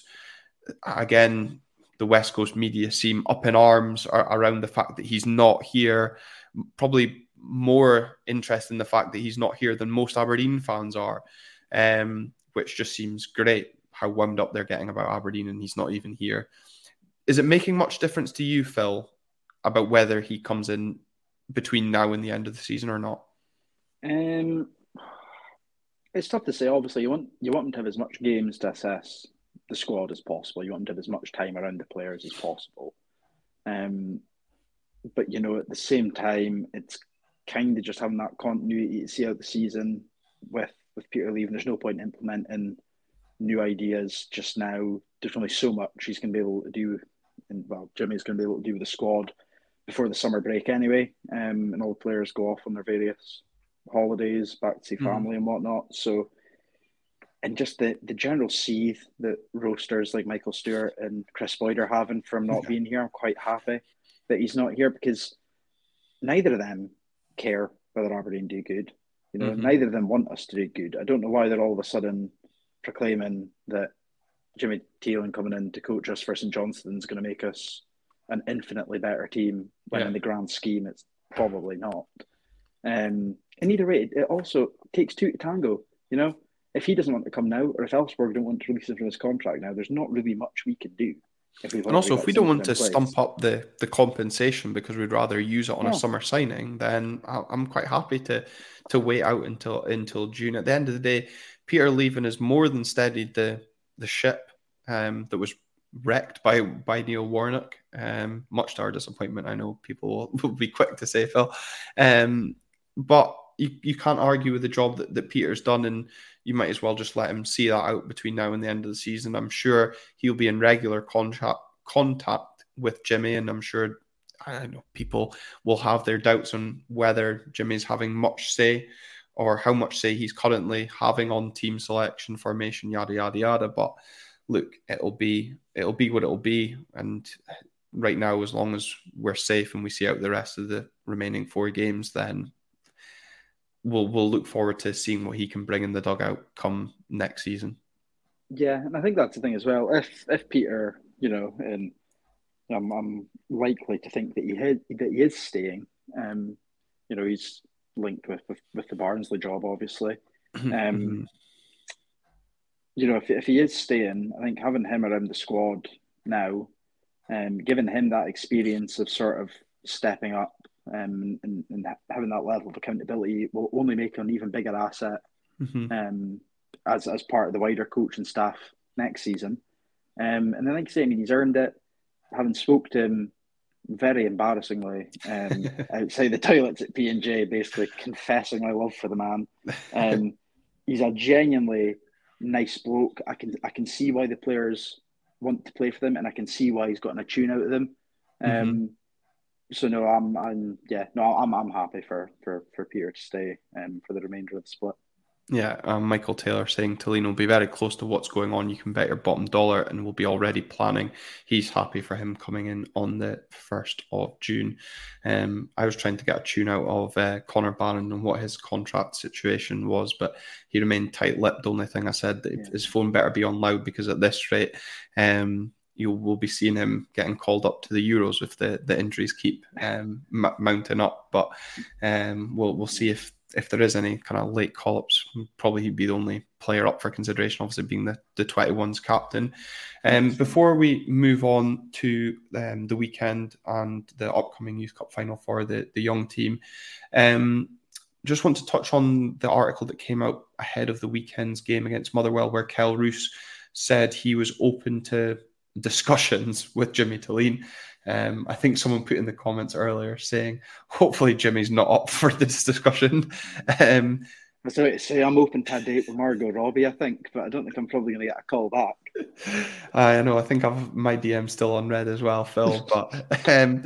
B: Again, the West Coast media seem up in arms around the fact that he's not here, probably more interested in the fact that he's not here than most Aberdeen fans are, um, which just seems great, how wound up they're getting about Aberdeen and he's not even here. Is it making much difference to you, Phil, about whether he comes in between now and the end of the season or not?
C: Um, it's tough to say. Obviously, you want you want him to have as much games to assess the squad as possible. You want him to have as much time around the players as possible. Um, but, you know, at the same time, it's kind of just having that continuity to see out the season with, with Peter leaving. There's no point in implementing new ideas just now. There's only so much he's going to be able to do, and well, Jimmy's going to be able to do with the squad before the summer break anyway, um, and all the players go off on their various holidays, back to see family mm. and whatnot. So, and just the, the general seethe that roasters like Michael Stewart and Chris Boyd are having from not yeah. being here, I'm quite happy that he's not here, because neither of them care whether Aberdeen do good. You know, mm-hmm. neither of them want us to do good. I don't know why they're all of a sudden proclaiming that Jimmy Tallinn coming in to coach us for St Johnstone is going to make us an infinitely better team, when yeah. in the grand scheme it's probably not. Um, and either way, it also takes two to tango. You know, if he doesn't want to come now, or if Elfsborg don't want to release him from his contract now, there's not really much we can do. If we
B: and also, if we don't want to place. stump up the, the compensation because we'd rather use it on oh. a summer signing, then I'm quite happy to to wait out until until June. At the end of the day, Peter leaving has more than steadied the the ship um, that was wrecked by by Neil Warnock. Um, much to our disappointment, I know people will, will be quick to say, Phil, um, but you, you can't argue with the job that, that Peter's done, and you might as well just let him see that out between now and the end of the season. I'm sure he'll be in regular contact contact with Jimmy, and I'm sure I don't know people will have their doubts on whether Jimmy's having much say or how much say he's currently having on team selection, formation, yada yada yada. But look, it'll be it'll be what it'll be, and right now, as long as we're safe and we see out the rest of the remaining four games, then we'll we'll look forward to seeing what he can bring in the dugout come next season.
C: Yeah, and I think that's the thing as well. If if Peter, you know, and I'm, I'm likely to think that he had, that he is staying. Um, you know, he's linked with with, with the Barnsley job, obviously. Um, you know, if if he is staying, I think having him around the squad now, um, giving him that experience of sort of stepping up um, and, and having that level of accountability will only make him an even bigger asset mm-hmm. um, as as part of the wider coaching staff next season. Um, and then, like I say, I mean, he's earned it. Having spoke to him very embarrassingly um, outside the toilets at P and J, basically confessing my love for the man. Um, he's a genuinely nice bloke. I can I can see why the players want to play for them, and I can see why he's gotten a tune out of them. Um,
B: Mm-hmm.
C: So no, I'm, I'm, yeah, no, I'm, I'm happy for, for, for Peter to stay um, for the remainder of the split.
B: Yeah, um, Michael Taylor saying Tolino will be very close to what's going on. You can bet your bottom dollar and we'll be already planning. He's happy for him coming in on the first of June. Um, I was trying to get a tune out of uh, Connor Bannon and what his contract situation was, but he remained tight-lipped. The only thing I said that yeah. his phone better be on loud because at this rate, um, you will be seeing him getting called up to the Euros if the, the injuries keep um, m- mounting up. But um, we'll we'll see if if there is any kind of late call-ups. Probably he'd be the only player up for consideration, obviously being the, the twenty-one's captain. Um, before we move on to um, the weekend and the upcoming Youth Cup final for the, the young team, um, just want to touch on the article that came out ahead of the weekend's game against Motherwell, where Kyle Roos said he was open to discussions with Jimmy Tillene. Um, I think someone put in the comments earlier saying, hopefully Jimmy's not up for this discussion. Um,
C: so say I'm open to a date with Margot Robbie, I think, but I don't think I'm probably going to get a call back.
B: I know, I think I've my D M still unread as well, Phil. But um,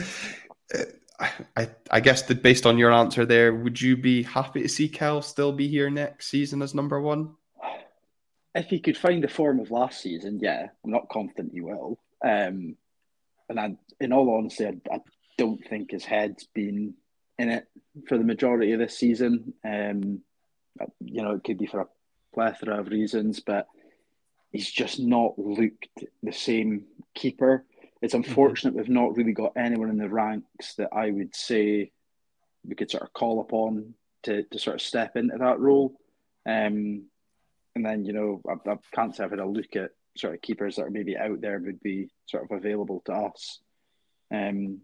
B: I, I guess that based on your answer there, would you be happy to see Kel still be here next season as number one?
C: If he could find the form of last season, yeah, I'm not confident he will. Um, and I, in all honesty, I, I don't think his head's been in it for the majority of this season. Um, you know, it could be for a plethora of reasons, but he's just not looked the same keeper. It's unfortunate mm-hmm. we've not really got anyone in the ranks that I would say we could sort of call upon to, to sort of step into that role. Um, and then, you know, I, I can't say I've had a look at sort of keepers that are maybe out there would be sort of available to us. Um,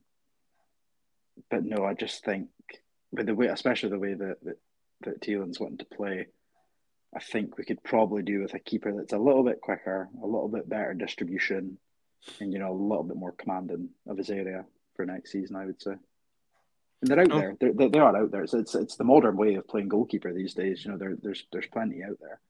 C: but no, I just think with the way, especially the way that, that, that Thielen's wanting to play, I think we could probably do with a keeper that's a little bit quicker, a little bit better distribution, and, you know, a little bit more commanding of his area for next season, I would say. And they're out oh. there. They're, they are out there. It's, it's it's the modern way of playing goalkeeper these days. You know, there, there's there's plenty out there.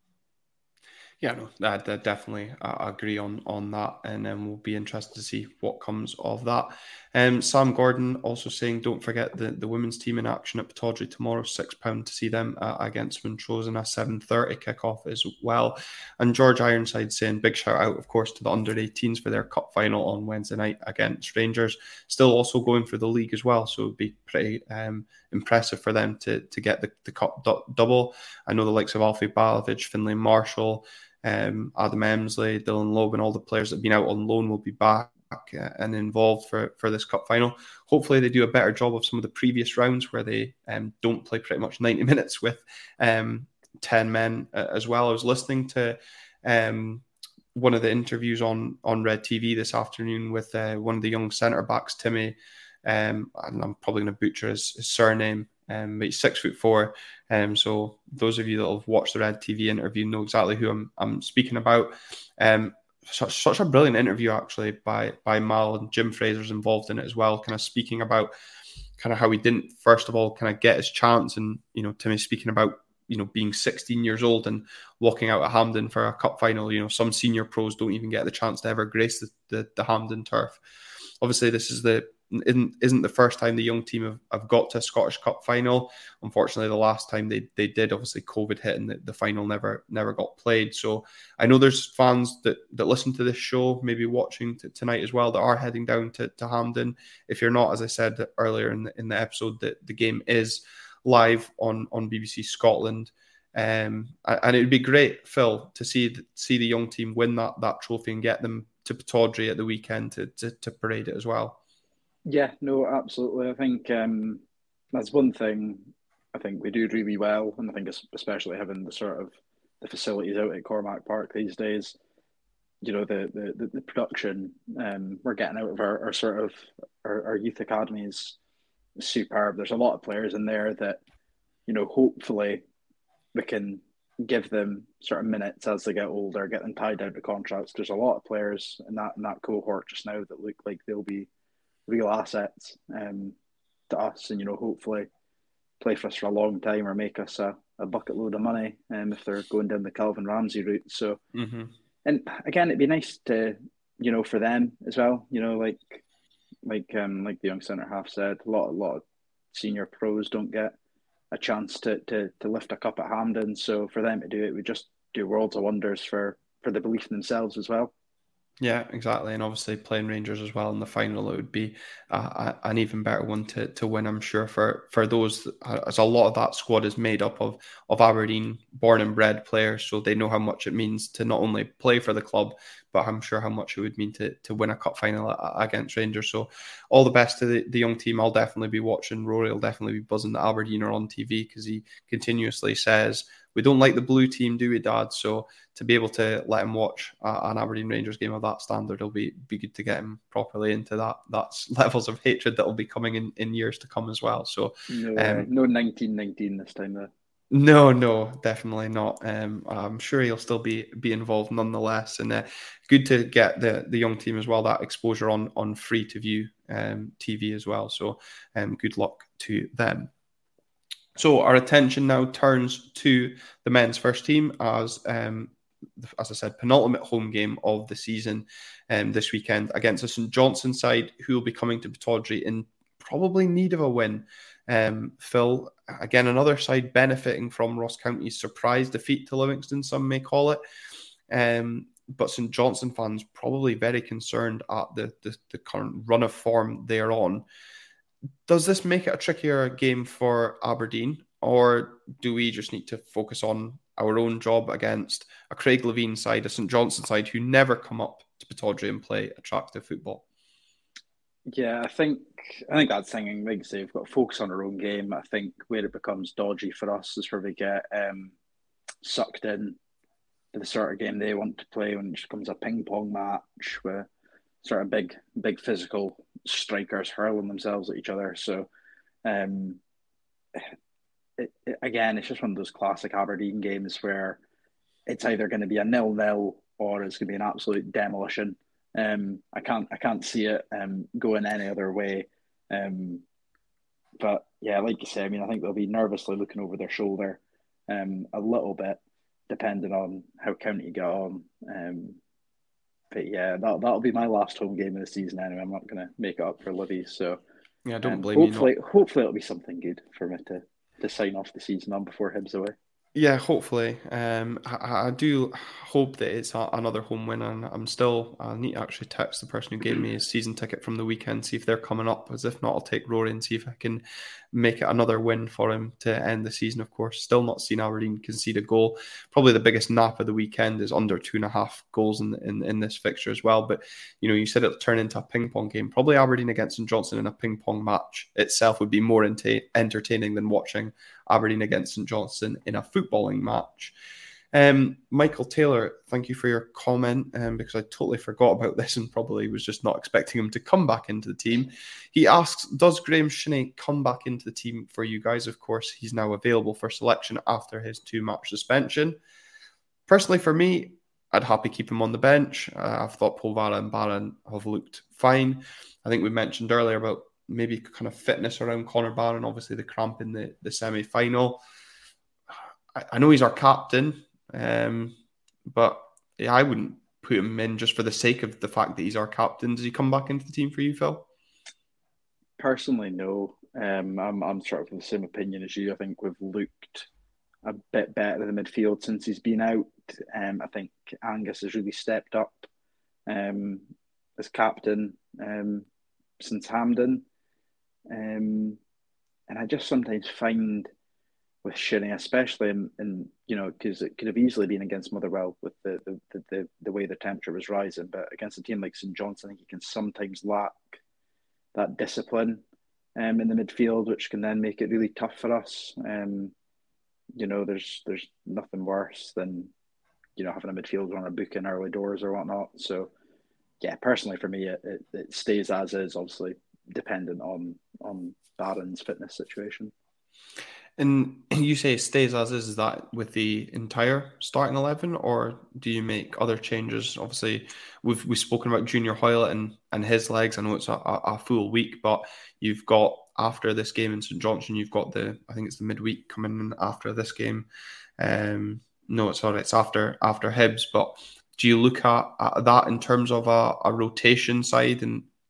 B: Yeah, no, I, I definitely I agree on, on that, and then um, we'll be interested to see what comes of that. Um, Sam Gordon also saying, don't forget the, the women's team in action at Pittodrie tomorrow, six pounds to see them uh, against Montrose and a seven thirty kickoff as well. And George Ironside saying, big shout out, of course, to the under eighteens for their cup final on Wednesday night against Rangers. Still also going for the league as well, so it would be pretty um, impressive for them to, to get the, the cup du- double. I know the likes of Alfie Balovic, Finlay Marshall, Um, Adam Emsley, Dylan Loeb, and all the players that have been out on loan will be back uh, and involved for, for this cup final. Hopefully they do a better job of some of the previous rounds where they um, don't play pretty much ninety minutes with um, ten men uh, as well. I was listening to um, one of the interviews on, on Red T V this afternoon with uh, one of the young centre-backs, Timmy, um, and I'm probably going to butcher his, his surname, Um, but he's six foot four. Um, so those of you that have watched the Red T V interview know exactly who I'm, I'm speaking about. Um, such, such a brilliant interview actually by by Mal, and Jim Fraser's involved in it as well. Kind of speaking about kind of how he didn't first of all kind of get his chance, and you know Timmy speaking about you know being sixteen years old and walking out at Hampden for a cup final. You know some senior pros don't even get the chance to ever grace the the, the Hampden turf. Obviously, this is the Isn't, isn't the first time the young team have, have got to a Scottish Cup final. Unfortunately, the last time they, they did, obviously COVID hit and the, the final never never got played. So I know there's fans that, that listen to this show, maybe watching t- tonight as well, that are heading down to, to Hampden. If you're not, as I said earlier in the, in the episode, that the game is live on, on B B C Scotland. Um, and it would be great, Phil, to see see the young team win that that trophy and get them to Pittodrie at the weekend to, to, to parade it as well.
C: Yeah, no, absolutely. I think um, that's one thing I think we do really well, and I think especially having the sort of the facilities out at Cormack Park these days, you know, the the, the production um, we're getting out of our, our sort of our, our youth academy is superb. There's a lot of players in there that, you know, hopefully we can give them sort of minutes as they get older, get them tied down to contracts. There's a lot of players in that in that cohort just now that look like they'll be real assets um, to us, and you know hopefully play for us for a long time or make us a, a bucket load of money um, if they're going down the Calvin Ramsey route. So,
B: mm-hmm.
C: and again, it'd be nice to you know for them as well. You know, like like um, like the young centre half said, a lot, a lot of senior pros don't get a chance to, to to lift a cup at Hampden. So for them to do it would just do worlds of wonders for, for the belief in themselves as well.
B: Yeah, exactly. And obviously playing Rangers as well in the final, it would be uh, an even better one to, to win, I'm sure, for, for those, as a lot of that squad is made up of, of Aberdeen born and bred players. So they know how much it means to not only play for the club, but I'm sure how much it would mean to, to win a cup final against Rangers. So all the best to the, the young team. I'll definitely be watching. Rory will definitely be buzzing that Aberdeen are on T V, because he continuously says, we don't like the blue team, do we, Dad? So to be able to let him watch uh, an Aberdeen Rangers game of that standard, it'll be be good to get him properly into that that's levels of hatred that will be coming in, in years to come as well. So
C: no,
B: um,
C: uh, no nineteen nineteen this time though.
B: No, no, definitely not. Um, I'm sure he'll still be be involved nonetheless, and uh, good to get the the young team as well that exposure on on free to view um, T V as well. So um, good luck to them. So our attention now turns to the men's first team as, um, as I said, penultimate home game of the season um, this weekend against a St Johnstone side who will be coming to Pittodrie in probably need of a win. Um, Phil, again, another side benefiting from Ross County's surprise defeat to Livingston, some may call it. Um, but St Johnstone fans probably very concerned at the, the, the current run of form they're on. Does this make it a trickier game for Aberdeen, or do we just need to focus on our own job against a Craig Levein side, a St Johnstone side who never come up to Pittodrie and play attractive football?
C: Yeah, I think I think that's thinking, like you say, we've got to focus on our own game. I think where it becomes dodgy for us is where we get um, sucked in to the sort of game they want to play when it just becomes a ping pong match with sort of big, big physical strikers hurling themselves at each other. So, um, it, it, again, it's just one of those classic Aberdeen games where it's either going to be a nil-nil or it's going to be an absolute demolition. Um, I can't, I can't see it um, going any other way. Um, but yeah, like you say, I mean, I think they'll be nervously looking over their shoulder um, a little bit, depending on how County get on. Um, But yeah, that that'll be my last home game of the season anyway. I'm not going to make it up for Livy, so
B: yeah, don't
C: um,
B: blame
C: hopefully,
B: you. Not.
C: Hopefully, it'll be something good for me to to sign off the season on before Hibs away.
B: Yeah, hopefully. Um, I, I do hope that it's a, another home win, and I'm still. I need to actually text the person who gave me his season ticket from the weekend, see if they're coming up. As if not, I'll take Rory and see if I can make it another win for him to end the season. Of course, still not seen Aberdeen concede a goal. Probably the biggest nap of the weekend is under two and a half goals in in, in this fixture as well. But you know, you said it'll turn into a ping pong game. Probably Aberdeen against St Johnstone in a ping pong match itself would be more enta- entertaining than watching Aberdeen against St Johnstone in a footballing match. Um, Michael Taylor, thank you for your comment, um, because I totally forgot about this and probably was just not expecting him to come back into the team. He asks, does Graham Shinney come back into the team for you guys? Of course, he's now available for selection after his two-match suspension. Personally, for me, I'd happy keep him on the bench. Uh, I've thought Polvara and Barron have looked fine. I think we mentioned earlier about maybe kind of fitness around Connor Barron, obviously the cramp in the, the semi-final. I, I know he's our captain, um, but yeah, I wouldn't put him in just for the sake of the fact that he's our captain. Does he come back into the team for you, Phil?
C: Personally, no. Um, I'm I'm sort of of the same opinion as you. I think we've looked a bit better in the midfield since he's been out. Um, I think Angus has really stepped up um, as captain um, since Hampden. Um, and I just sometimes find with Shinney, especially in, in you know, because it could have easily been against Motherwell with the the, the the the way the temperature was rising, but against a team like St Johnstone, I think he can sometimes lack that discipline um, in the midfield, which can then make it really tough for us. Um, you know, there's there's nothing worse than you know having a midfielder on a booking early doors or whatnot. So yeah, personally for me, it, it, it stays as is, obviously dependent on on Barron's fitness situation.
B: And you say it stays as is, is that with the entire starting eleven, or do you make other changes? Obviously, we've we've spoken about Junior Hoylett and, and his legs. I know it's a, a full week, but you've got, after this game in St Johnstone, you've got the, I think it's the midweek coming in after this game. Um, no, it's sorry, it's after after Hibs. But do you look at, at that in terms of a, a rotation side, and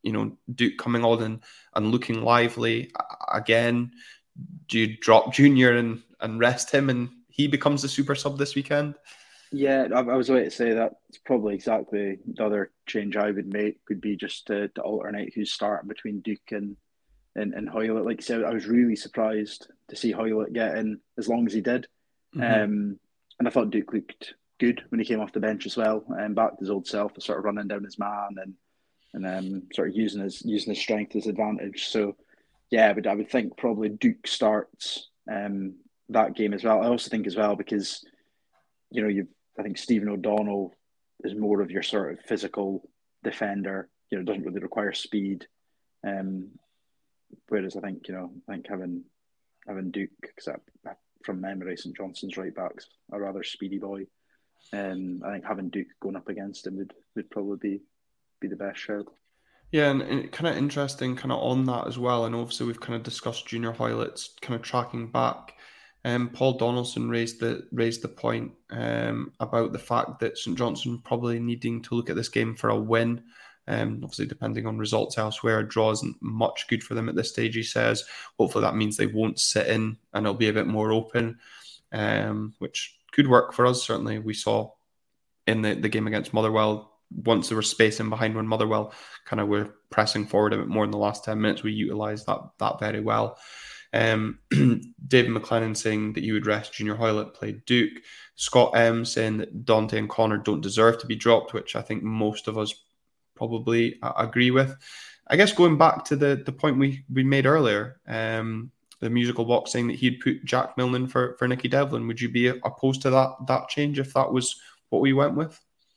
B: you know, Duke coming on and, and looking lively again? Do you drop Junior and, and rest him and he becomes the super sub this weekend?
C: Yeah, I, I was about to say that it's probably exactly the other change I would make would be just to, to alternate who's starting between Duke and, and, and Hoylett. Like I said, I was really surprised to see Hoylett get in as long as he did. Mm-hmm. Um, and I thought Duke looked good when he came off the bench as well, and back to his old self, sort of running down his man and and um, sort of using his using his strength as advantage. So yeah, but I would think probably Duke starts um, that game as well. I also think as well because you know you I think Stephen O'Donnell is more of your sort of physical defender. You know, doesn't really require speed. Um, whereas I think you know I think having having Duke, because from memory, Saint Johnstone's right back's a rather speedy boy. Um, I think having Duke going up against him would, would probably be, be the best shout.
B: Yeah, and, and kind of interesting kind of on that as well. And obviously we've kind of discussed Junior Hoylett's kind of tracking back. Um, Paul Donaldson raised the raised the point um, about the fact that Saint Johnstone probably needing to look at this game for a win. Um, obviously, depending on results elsewhere, a draw isn't much good for them at this stage, he says. Hopefully that means they won't sit in and it'll be a bit more open, um, which could work for us. Certainly, we saw in the, the game against Motherwell, once there was space in behind when Motherwell kind of were pressing forward a bit more in the last ten minutes, we utilised that that very well. Um, David McLennan saying that you would rest Junior Hoylett, play Duke. Scott M saying that Dante and Connor don't deserve to be dropped, which I think most of us probably agree with. I guess going back to the, the point we, we made earlier, um, the musical box saying that he'd put Jack Milne for, for Nicky Devlin. Would you be opposed to that that change if that was what we went with?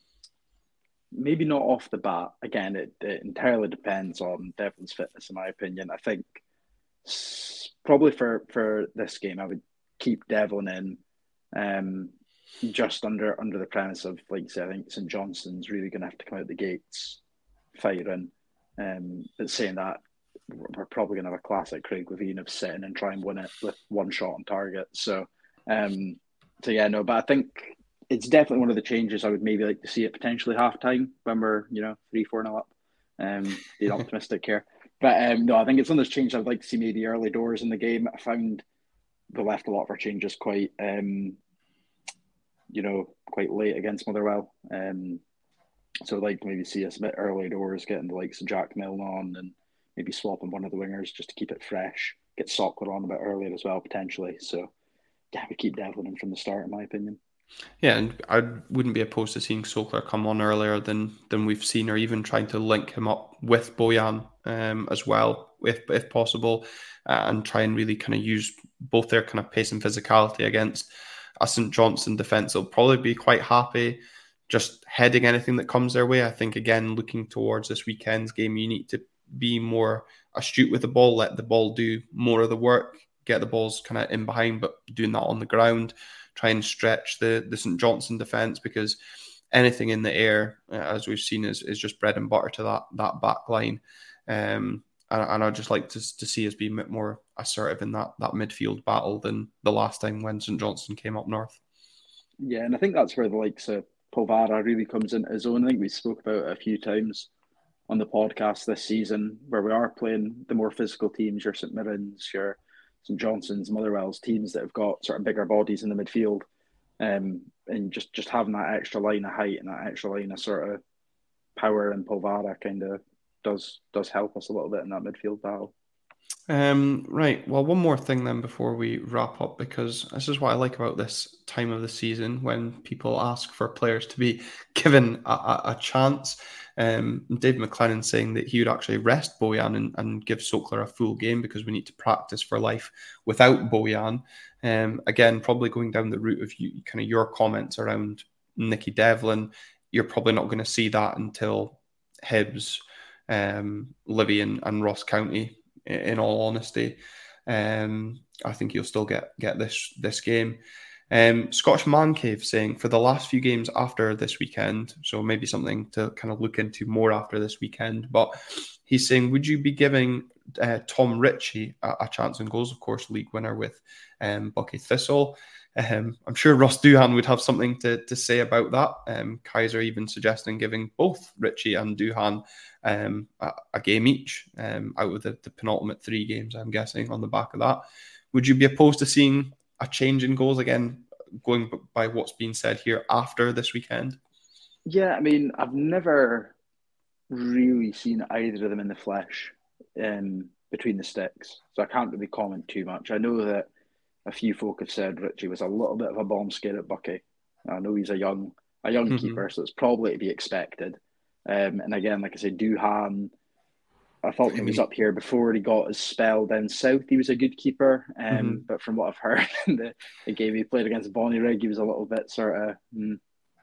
C: Maybe not off the bat. Again, it, it entirely depends on Devlin's fitness, in my opinion. I think probably for, for this game, I would keep Devlin in um, just under under the premise of, like you said, I think Saint Johnstone's really going to have to come out the gates firing. Um, but saying that, we're probably going to have a classic Craig Levein of sitting and try and win it with one shot on target. So, um, so yeah, no, but I think it's definitely one of the changes I would maybe like to see at potentially half time when we're, you know, three, four nil up. Um, being optimistic here. But um, no, I think it's one of those changes I'd like to see maybe early doors in the game. I found we left a lot of our changes quite, um, you know, quite late against Motherwell. Um, so I'd like to maybe see us a bit early doors, getting the likes of Jack Milne on and maybe swapping one of the wingers just to keep it fresh. Get Sockler on a bit earlier as well, potentially. So, yeah, we keep Devlin in from the start, in my opinion.
B: Yeah, and I wouldn't be opposed to seeing Sockler come on earlier than than we've seen, or even trying to link him up with Bojan um, as well, if if possible, uh, and try and really kind of use both their kind of pace and physicality against a Saint Johnstone defence. They'll probably be quite happy just heading anything that comes their way. I think, again, looking towards this weekend's game, you need to be more astute with the ball, let the ball do more of the work, get the balls kind of in behind, but doing that on the ground. Try and stretch the, the Saint Johnstone defence, because anything in the air, uh, as we've seen, is, is just bread and butter to that that back line. Um, and, and I'd just like to to see us be a bit more assertive in that that midfield battle than the last time when Saint Johnstone came up north.
C: Yeah, and I think that's where the likes of Polvara really comes into his own. I think we spoke about it a few times on the podcast this season, where we are playing the more physical teams, your St Mirrens, your Saint Johnstone's, Motherwell's, teams that have got sort of bigger bodies in the midfield, um, and just, just having that extra line of height and that extra line of sort of power and Polvara kind of does does help us a little bit in that midfield battle.
B: Um, right. Well, one more thing then before we wrap up, because this is what I like about this time of the season when people ask for players to be given a, a, a chance. Um, Dave McLennan saying that he would actually rest Bojan and, and give Sockler a full game because we need to practice for life without Bojan. Um, again, probably going down the route of you, kind of your comments around Nicky Devlin. You're probably not going to see that until Hibs, um, Livy and, and Ross County. In all honesty, um, I think you'll still get get this this game. Um, Scottish Man Cave saying for the last few games after this weekend, so maybe something to kind of look into more after this weekend. But he's saying, would you be giving uh, Tom Ritchie a, a chance in goals? Of course, league winner with um, Buckie Thistle. Um, I'm sure Ross Doohan would have something to, to say about that. Um, Kaiser even suggesting giving both Richie and Doohan um, a, a game each um, out of the, the penultimate three games, I'm guessing, on the back of that. Would you be opposed to seeing a change in goals again, going by what's been said here after this weekend?
C: Yeah, I mean, I've never really seen either of them in the flesh um, between the sticks, so I can't really comment too much. I know that a few folk have said Richie was a little bit of a bomb scare at Bucky. I know he's a young a young mm-hmm. keeper, so it's probably to be expected. Um, and again, like I said, Doohan, I thought when he was up here before he got his spell down south, he was a good keeper. Um, mm-hmm. But from what I've heard in the, the game he played against Bonnyrigg, he was a little bit sort of... Mm,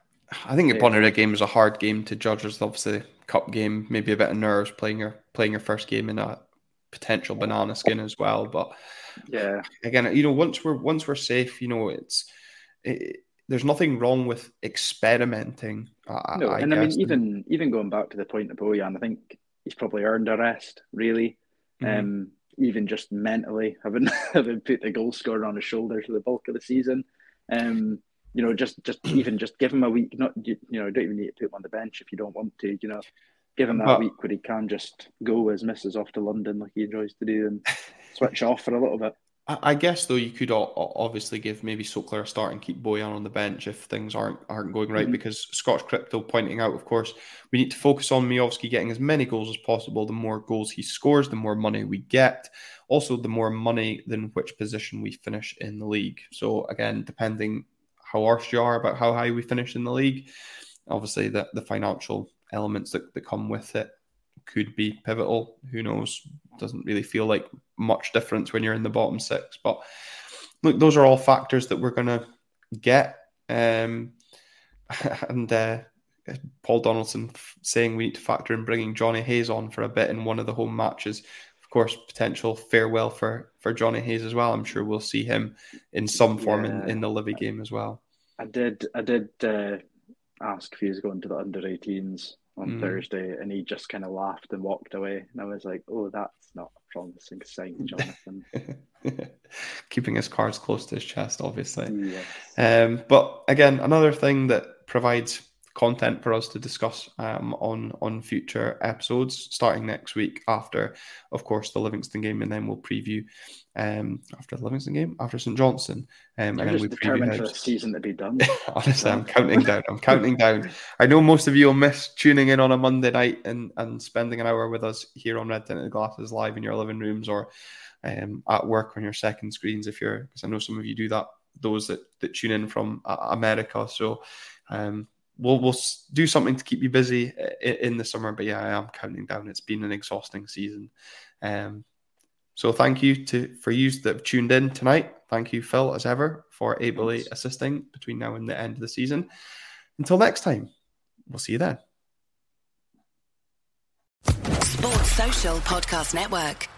B: I think the Bonnyrigg game was a hard game to judge. It's obviously a cup game, maybe a bit of nerves playing your playing your first game in a potential banana skin as well. But
C: yeah,
B: again, you know, once we're once we're safe, you know, it's it, there's nothing wrong with experimenting. I,
C: no,
B: I
C: and
B: guess.
C: I mean, even even going back to the point of Bojan, I think he's probably earned a rest, really. Mm-hmm. Um, even just mentally, having having put the goal scorer on his shoulders for the bulk of the season. Um, you know, just just even just give him a week. Not you, you know, don't even need to put him on the bench if you don't want to. You know, give him that but, week where he can just go his missus off to London like he enjoys to do and switch off for a little bit.
B: I guess though you could obviously give maybe Sokler a start and keep Bojan on the bench if things aren't aren't going right. Mm-hmm. Because Scottish Crypto pointing out, of course, we need to focus on Miovski getting as many goals as possible. The more goals he scores, the more money we get. Also, the more money than which position we finish in the league. So again, depending how arsed you are about how high we finish in the league, obviously the, the financial elements that, that come with it could be pivotal. Who knows? Doesn't really feel like much difference when you're in the bottom six. But look, those are all factors that we're going to get. Um, and uh, Paul Donaldson f- saying we need to factor in bringing Johnny Hayes on for a bit in one of the home matches. Of course, potential farewell for, for Johnny Hayes as well. I'm sure we'll see him in some form yeah. in, in the Livy game as well.
C: I did I did uh, ask if he was going to the under eighteens on mm. Thursday, and he just kind of laughed and walked away. And I was like, oh, that's not a promising sign, Jonathan.
B: Keeping his cards close to his chest, obviously.
C: Yes.
B: Um, but again, another thing that provides content for us to discuss um, on, on future episodes, starting next week after, of course, the Livingston game, and then we'll preview um, after the Livingston game, after St Johnstone. Um,
C: You're
B: and then
C: just
B: we
C: determined
B: preview
C: for the season to be done.
B: Honestly, I'm counting down. I'm counting down. I know most of you will miss tuning in on a Monday night and, and spending an hour with us here on Red Tinted Glasses live in your living rooms or um, at work on your second screens, if you're, because I know some of you do that, those that, that tune in from uh, America. So, um, We'll we'll do something to keep you busy in, in the summer, but yeah, I am counting down. It's been an exhausting season, um. So thank you to for you that have tuned in tonight. Thank you, Phil, as ever, for ably Thanks. assisting between now and the end of the season. Until next time, we'll see you then.
A: Sports Social Podcast Network.